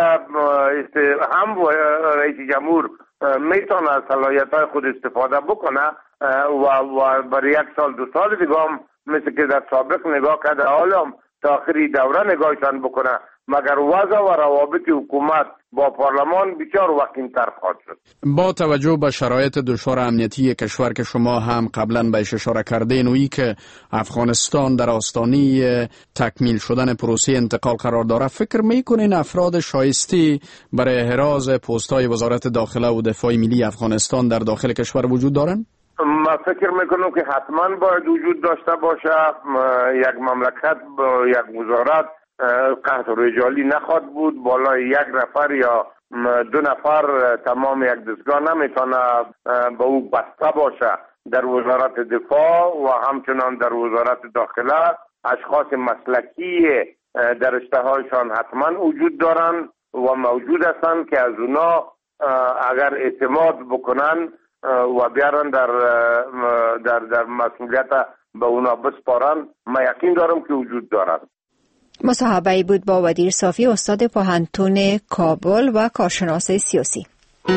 هم رئیس جمهور میتونه از صلاحیت‌های خود استفاده بکنه و, و برای یک سال دو سال دیگه هم مثل که در سابق نگاه کرده حالا تا آخری دوره نگاهشان بکنه، مگر وضع و روابط حکومت با پارلمان بسیار وخیم‌تر خواهد شد. با توجه به شرایط دشوار امنیتی کشور که شما هم قبلا بهش اشاره کردین و ای که افغانستان در آستانه تکمیل شدن پروسه انتقال قرار داره، فکر میکنین افراد شایسته برای احراز پست‌های وزارت داخله و دفاع ملی افغانستان در داخل کشور وجود دارن؟ ما فکر میکنم که حتما باید وجود داشته باشه. یک مملکت یک وزارت قحط رجالی نخواد بود، بالای یک نفر یا دو نفر تمام یک دستگاه نمیتونه به او بسته باشه. در وزارت دفاع و همچنان در وزارت داخله اشخاص مسلکی در اشتهایشان حتما وجود دارن و موجود هستند که از اونا اگر اعتماد بکنن و بیارن در در در مسئولیت به اونا بسپارن، ما یقین دارم که وجود دارن. مصاحبه‌ای بود با ودیر صافی استاد پوهنتون کابل و کارشناس سیاسی.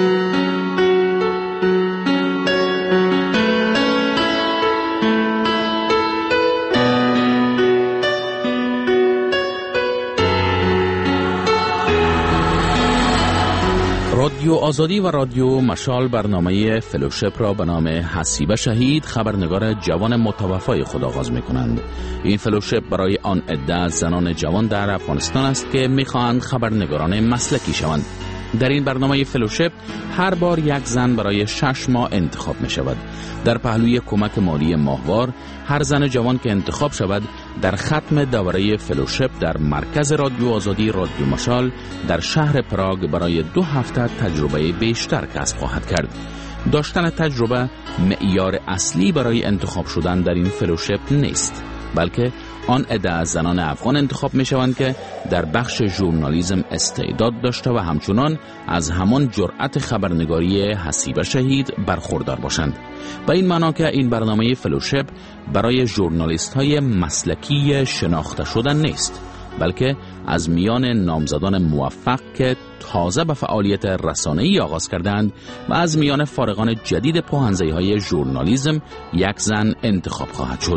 رادیو آزادی و رادیو مشال برنامه فلوشپ را به نام حسیبه شهید خبرنگار جوان متوفای خود آغاز می کنند. این فلوشپ برای آن عده از زنان جوان در افغانستان است که می خواهند خبرنگاران مسلکی شوند. در این برنامه فلوشپ هر بار یک زن برای شش ماه انتخاب می شود. در پهلوی کمک مالی ماهوار هر زن جوان که انتخاب شود در ختم دوره فلوشپ در مرکز رادیو آزادی رادیو مشال در شهر پراگ برای دو هفته تجربه بیشتر کسب خواهد کرد. داشتن تجربه معیار اصلی برای انتخاب شدن در این فلوشپ نیست، بلکه آن عده از زنان افغان انتخاب می شوند که در بخش ژورنالیسم استعداد داشته و همچنان از همان جرأت خبرنگاری حسیبه شهید برخوردار باشند. و این معنا که این برنامه فلوشپ برای ژورنالیست های مسلکی شناخته شدن نیست، بلکه از میان نامزدان موفق که تازه به فعالیت رسانه‌ای آغاز کردند و از میان فارغان جدید پوهنزه‌های ژورنالیسم یک زن انتخاب خواهد شد.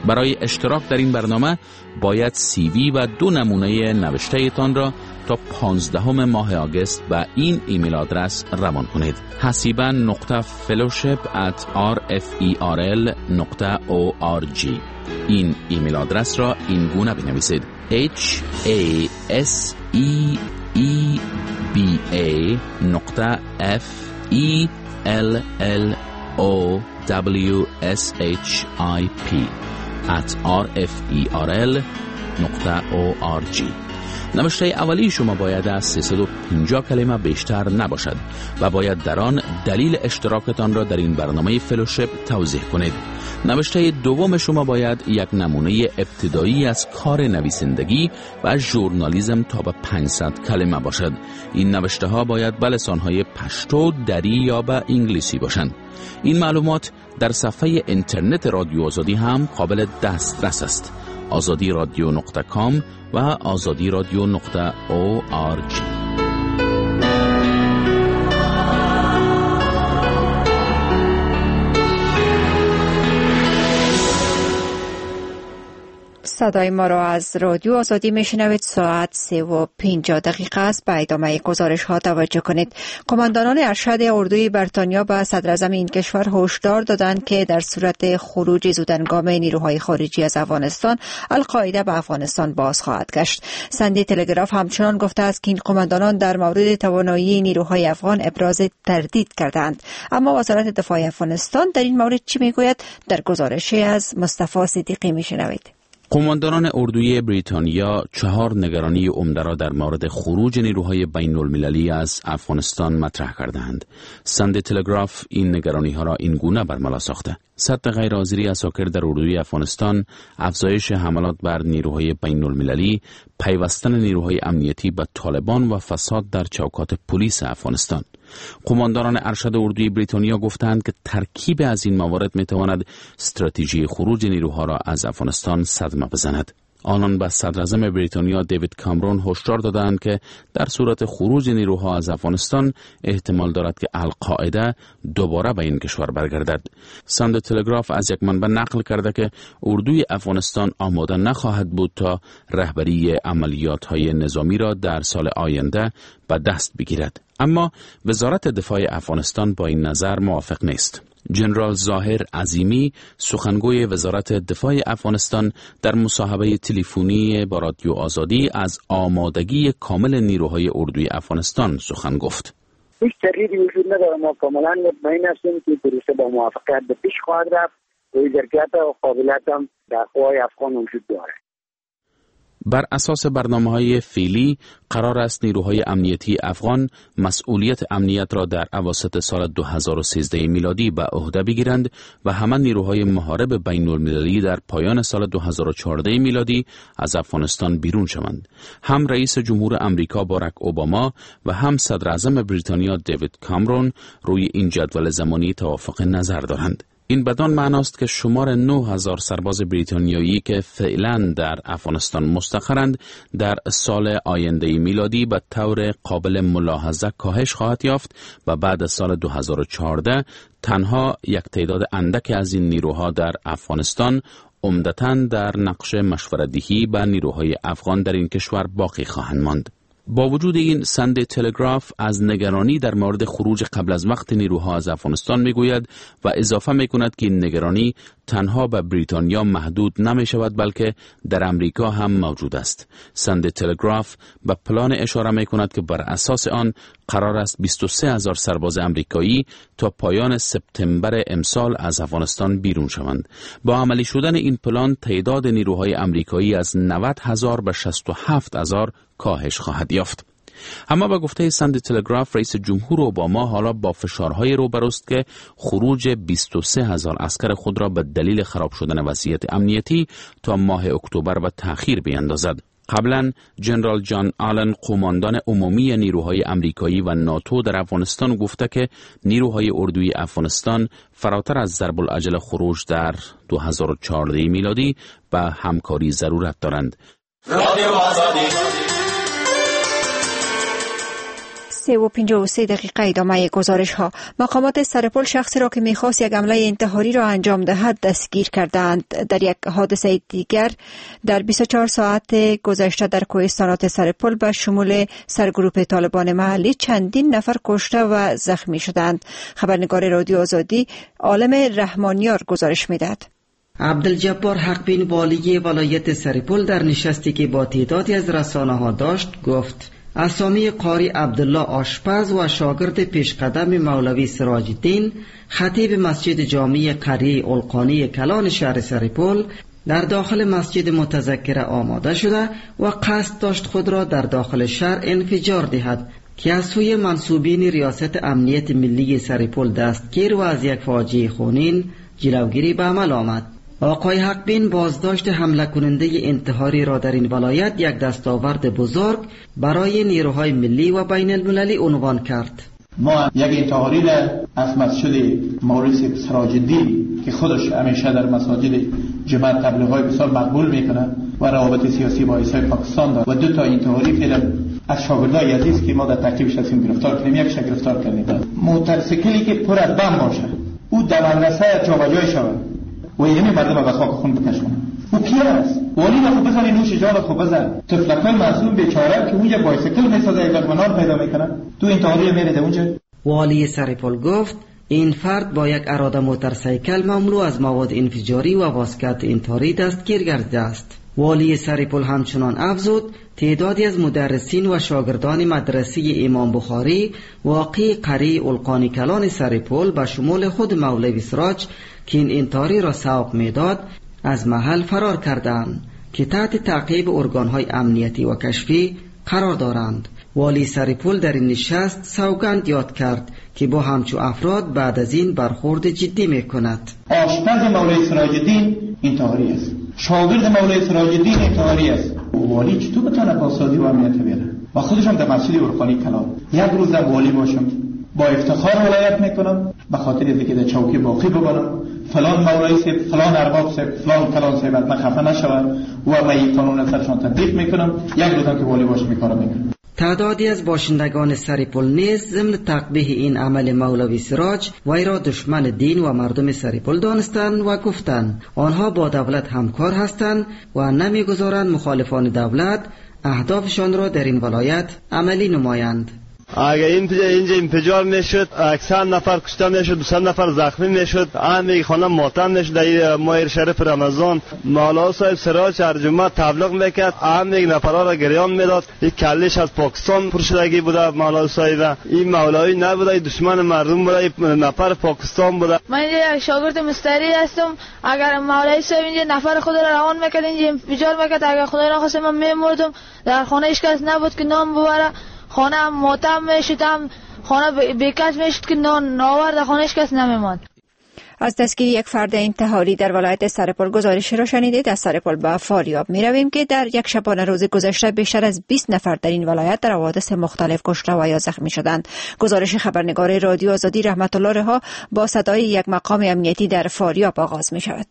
برای اشتراک در این برنامه باید سی وی و دو نمونه نوشته تان را تا پانزدهم ماه آگوست به این ایمیل آدرس روان کنید: hasiban نقطه fellowship at r f e r l نقطه o r g. این ایمیل آدرس را این گونه بنویسید: h a s e e b a نقطه f e l l o w s h i p at r f e r l نقطه o r g. نوشته اولی شما باید از سیصد و پنجاه کلمه بیشتر نباشد و باید در آن دلیل اشتراکتان را در این برنامه فلوشپ توضیح کنید. نوشته دوم شما باید یک نمونه ابتدایی از کار نویسندگی و ژورنالیسم تا به پانصد کلمه باشد. این نوشته ها باید به لسان‌های پشتو، دری یا به انگلیسی باشند. این معلومات در صفحه اینترنت رادیو آزادی هم قابل دسترس است: آزادی رادیو نقطه کام و آزادی رادیو نقطه او آر جی. صدای ما را از رادیو آزادی میشنوید. ساعت سه و پنجاه دقیقه است. به ادامه گزارش ها توجه کنید. قماندانان ارشد اردوی بریتانیا به صدراعظم این کشور هشدار دادند که در صورت خروج زودهنگام نیروهای خارجی از افغانستان، القاعده به افغانستان باز خواهد گشت. سندی تلگراف همچنان گفته است که این قماندانان در مورد توانایی نیروهای افغان ابراز تردید کردند. اما وزارت دفاع افغانستان در این مورد چی میگوید؟ در گزارشی از مصطفی صدیقی میشنوید. قماندانان اردوی بریتانیا چهار نگرانی عمده را در مورد خروج نیروهای بین المللی از افغانستان مطرح کردند. سند تلگراف این نگرانی ها را این گونه برملا ساخته: سطح غیرحاضری اساکر در اردوی افغانستان، افزایش حملات بر نیروهای بین المللی، پیوستن نیروهای امنیتی به طالبان و فساد در چوکات پلیس افغانستان. قماندانان ارشد اردوی بریتانیا گفتند که ترکیب از این موارد میتواند استراتژی خروج نیروها را از افغانستان صدمه بزند. آنان به صدراعظم بریتانیا دیوید کامرون هشدار دادند که در صورت خروج نیروها از افغانستان احتمال دارد که القاعده دوباره به این کشور برگردد. سند تلگراف از یک منبع نقل کرده که اردوی افغانستان آماده نخواهد بود تا رهبری عملیات‌های نظامی را در سال آینده به دست بگیرد. اما وزارت دفاع افغانستان با این نظر موافق نیست. جنرال ظاهر عظیمی، سخنگوی وزارت دفاع افغانستان، در مصاحبه تلفنی با رادیو آزادی از آمادگی کامل نیروهای اردوی افغانستان سخن گفت. هیچ تردیدی وجود ندارد. ما کاملا مطمئن هستیم که پروسه با موافقت به پیش خواهد رفت و ظرفیت و قابلیت هم در قوای افغان وجود دارد. بر اساس برنامه‌های فعلی قرار است نیروهای امنیتی افغان مسئولیت امنیت را در اواسط سال دو هزار و سیزده میلادی به عهده بگیرند و همان نیروهای محارب بین المللی در پایان سال دو هزار و چهارده میلادی از افغانستان بیرون شوند. هم رئیس جمهور امریکا باراک اوباما و هم صدر اعظم بریتانیا دیوید کامرون روی این جدول زمانی توافق نظر دارند. این بدان معناست که شمار نه هزار سرباز بریتانیایی که فعلا در افغانستان مستقرند در سال آینده میلادی به طور قابل ملاحظه کاهش خواهد یافت و بعد سال دو هزار و چهارده تنها یک تعداد اندک از این نیروها در افغانستان عمدتاً در نقش مشورت‌دهی به نیروهای افغان در این کشور باقی خواهند ماند. با وجود این، سند تلگراف از نگرانی در مورد خروج قبل از وقت نیروها از افغانستان میگوید و اضافه میکند که این نگرانی تنها به بریتانیا محدود نمی شود بلکه در امریکا هم موجود است. سند تلگراف به پلان اشاره میکند که بر اساس آن قرار است بیست و سه هزار سرباز امریکایی تا پایان سپتامبر امسال از افغانستان بیرون شوند. با عملی شدن این پلان تعداد نیروهای امریکایی از نود هزار به شصت و هفت هزار کاهش خواهد یافت. اما با گفته سند تلگراف، رئیس جمهور اوباما حالا با فشارهای روبروست که خروج بیست و سه هزار عسکر خود را به دلیل خراب شدن وضعیت امنیتی تا ماه اکتبر به تأخیر بیندازد. قبلا جنرال جان آلن، قماندان عمومی نیروهای امریکایی و ناتو در افغانستان، گفته که نیروهای اردوی افغانستان فراتر از ضرب العجل خروج در دو هزار و چهارده میلادی به همکاری ضرورت دارند. سه و پنجاه و سه دقیقه ادامه گزارش ها. مقامات سرپل شخصی را که میخواست یک حمله انتحاری را انجام دهد دستگیر کردند. در یک حادثه دیگر در بیست و چهار ساعت گذشته در کوهستانات سرپل به شمول سرگروه طالبان محلی چندین نفر کشته و زخمی شدند. خبرنگار رادیو آزادی عالم رحمانیار گزارش میدهد. عبدالجبار حقبین والی ولایت سرپل در نشستی که با تعدادی از رسانه‌ها داشت گفت اسامی قاری عبدالله آشپز و شاگرد پیشقدم مولوی سراج الدین خطیب مسجد جامع قریه القانی کلان شهر سرپل در داخل مسجد متذکره آماده شده و قصد داشت خود را در داخل شهر انفجار دهد که از سوی منصوبین ریاست امنیت ملی سرپل دستگیر و از یک فاجعه خونین جلوگیری به عمل آمد. آقای حقبین بازداشت حمله کننده انتحاری را در این ولایت یک دستاورد بزرگ برای نیروهای ملی و بین المللی عنوان کرد. ما یک انتحاری را از مسجد مولوی سراج الدین که خودش همیشه در مساجد جماعت تبلیغای بسیار مقبول میکنه و روابط سیاسی با عیسی پاکستان دارد و دو تا انتحاری فعلا از شاگردای عزیز که ما در ترکیبش هستیم گرفتار کردیم. یک شخص گرفتار کردیم موتورسیکلی که پر از بم باشه او در مدرسه جابجا شود و اینمی مردم به خاک خون بکشونه. او کی است؟ والی را خوب بزنی نوش جان خوب بزن. طفلکای معصوم بیچاره که اونجا بایسیکل میسازه ایلگمنار پیدا میکنه تو انتحاری میره اونجا. والی سرپل گفت این فرد با یک اراده موتورسیکل مملو از مواد انفجاری و واسکت انتحاری دستگیر گردیده است. والی سرپل همچنان افزود تعدادی از مدرسین و شاگردان مدرسه امام بخاری واقع قریه القانی کلان سرپل به شمول خود مولوی سراج که این انتحاری را سوق میداد از محل فرار کردند که تحت تعقیب ارگانهای امنیتی و کشفی قرار دارند. والی سرپل در این نشست سوگند یاد کرد که با همچو افراد بعد از این برخورد جدی میکند. آشپز مولوی سراج الدین انتحاری است، شاگرد مولوی سراج الدین انتحاری است. والی چطور بتونه پاسداری و امنیت بیاره؟ و خودش هم در مسجد القانی کلان یک روز در والی باشم با افتخار ولایت میکنم به خاطر اینکه در چوکی باقی بمانم فلان مولوی سیب فلان ارباب سیب فلان کلان سیب من خفه نشوم و من این قانون سرشان تطبیق میکنم. یک روز هم که والی باشم میکارم میکنم. تعدادی از باشندگان سرپل نیز ضمن تقبیح این عمل مولوی سراج وی را دشمن دین و مردم سرپل دانستند و گفتند آنها با دولت همکار هستند و نمیگذارند مخالفان دولت اهدافشان را در این ولایت عملی نمایند. اگر اینجا انفجار میشد اکثر نفر کشته میشد، دویست نفر زخمی میشد، همه خانه ماتم میشد. در ماه شریف رمضان مولا صاحب سراج هر جمعه تبلیغ میکرد، همه نفرها را گریان میداد. این کلش از پاکستان پرشدگی بوده مولا صاحب، این مولوی نبوده، دشمن مردم بوده، نفر پاکستان بوده. من اینجا یک شاگرد مستری هستم. اگر مولوی صاحب اینجا نفر خود را روان میکرد اینجا انفجار میکرد، اگر خدای نخواست من میمردم. در خانه هیچ کس نبود که نام ببره، خانه هم ماتم میشد، هم خانه بیکس میشد که نان آورد، خانه هیچ کس نمیماند. از دستگیری یک فرد انتحاری در ولایت سرپل گزارش را شنیدید. از سرپل به فاریاب می رویم که در یک شبانه روز گذشته بیشتر از بیست نفر در این ولایت در حوادث مختلف کشته و یا زخمی شدند. گزارش خبرنگار رادیو آزادی رحمت الله رها با صدای یک مقام امنیتی در فاریاب آغاز می شود.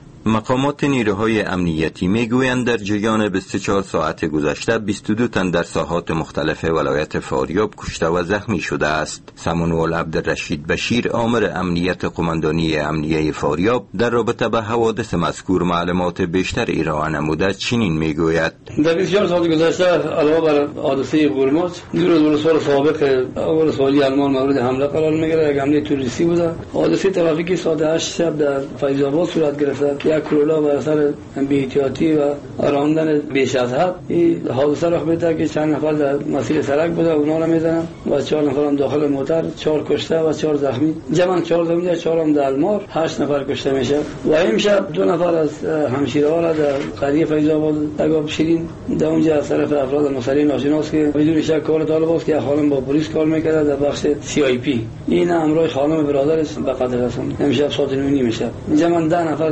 مقامات نیروهای امنیتی میگویند در جریان بیست و چهار ساعت گذشته بیست و دو تن در ساحات مختلف ولایت فاریاب کشته و زخمی شده است. سمنوال عبدالرشید بشیر آمر امنیت قماندانی امنیه فاریاب در رابطه به حوادث مذکور معلومات بیشتر ارائه نموده چنین میگوید: در بیست و چهار ساعت گذشته علاوه بر حادثه برماج دو روز ولسوال سابق ولسوالی المان مورد حمله قرار میگیره. یک حمله تروریستی بوده. حادثه ترافیکی ساعت هشت شب در فیض آباد صورت گرفته. یک کرولا بر اثر بی‌احتیاطی و راندن بیش از حد این حادثه رخ میده که چند نفر در مسیر سرک بوده، اونا را میزنن و چهار نفر هم داخل موتر، چهار کشته و چهار زخمی. جمعاً چهار زخمی، چهار هم در المار، هشت نفر کشته میشه. و امشب دو نفر از همشیره‌ها را در قریه فیض آباد تگاب شیرین در اونجا از طرف افراد مصری ناشناس که بدون شک کار طالب است که خانم با پلیس کار میکرد در بخش سی آی پی، این همراه خانم برادرش به قتل رسوند. امشب ساعت نه و نیم شب جمعاً ده نفر در بیست و چهار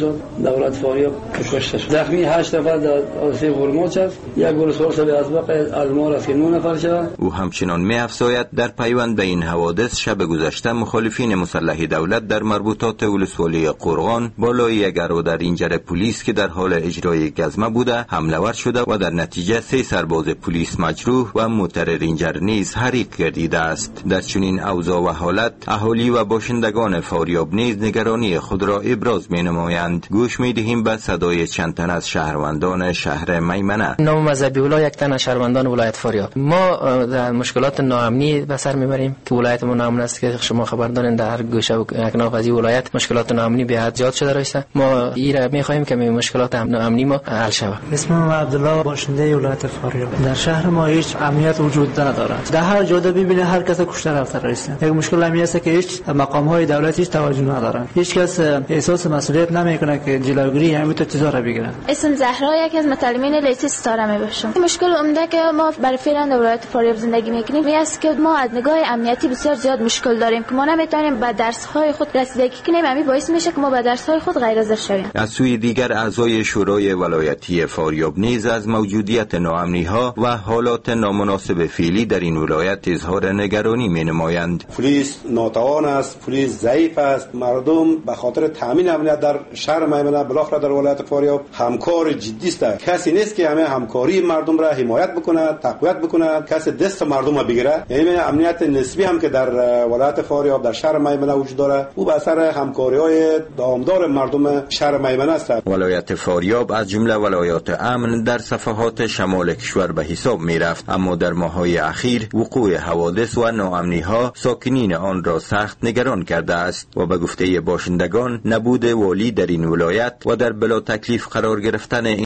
شد در ولایت فاریاب کشته شد. زخمی هشت نفر در حادثه هرمز است. یک گلسوز به اسبق المار است که نه نفر شد. او همچنان می‌افزاید در پیوند به این حوادث شب گذشته مخالفین مسلح دولت در مربوطات ولسوالی قرغان بالای یک ارادر رنجر پلیس که در حال اجرای گزمه بوده حمله ور شده و در نتیجه سه سرباز پلیس مجروح و موتر رنجر نیز حریق گردیده است. در چنین اوضاع و حالت اهالی و باشندگان فاریاب نیز نگرانی خود را ابراز می‌نمایند. گوش می‌دهیم به صدای چند تن از شهروندان شهر میمنه. نام مذهبی ولا یک تن از شهروندان ولایت فاریاب. ما در مشکلات ناامنی به سر میبریم که ولایت ما ناامن است که شما خبر دارین. در هر گوشه و کنار از این ولایت مشکلات ناامنی به حد زیاد شده است. ما ایرا می‌خواهیم که مشکلات ناامنی ما حل شود. اسمم عبدالله، باشنده ولایت فاریاب. در شهر ما هیچ امنیت وجود ندارد. در هر جاده ببینه هر کس کشته رفته است. یک مشکل همی است که هیچ مقام‌های دولتی هیچ توجه ندارند. هیچ کس احساس مسئولیت نمی‌کنه که جلوگیری همین تو چیزا را بگیره. اسم زهرا، یکی از متعلمین لیسانس ستاره میباشم. مشکل عمده که ما برای فعلا در ولایت فاریاب زندگی میکنیم این است که ما از نگاه امنیتی بسیار زیاد مشکل داریم که ما نمیتونیم به درس‌های خود رسیدگی کنیم. همین باعث میشه که ما به درس‌های خود غیر حاضر شویم. از سوی دیگر اعضای شورای ولایتی فاریاب نیز از موجودیت ناامنی‌ها و حالات نامناسب فعلی در این ولایت اظهار نگرانی می‌نمایند. پلیس ناتوان است، پلیس ضعیف است. مردم به خاطر تامین امنیت در شهر میمنه بالاخره در ولایت فاریاب همکار جدی است. کسی نیست که همه همکاری مردم را حمایت بکنه، تقویت بکنه، کسی دست مردم را بگیره. یعنی امنیت نسبی هم که در ولایت فاریاب در شهر میمنه وجود داره، او به اثر همکاری‌های دامدار مردم شهر میمنه است. ولایت فاریاب از جمله ولایات امن در صفحات شمال کشور به حساب می‌رفت، اما در ماه‌های اخیر وقوع حوادث و ناامنی‌ها ساکنین آن را سخت نگران کرده است و به گفته باشندگان نبود والی در این ولایت و در بلا تکلیف قرار گرفتن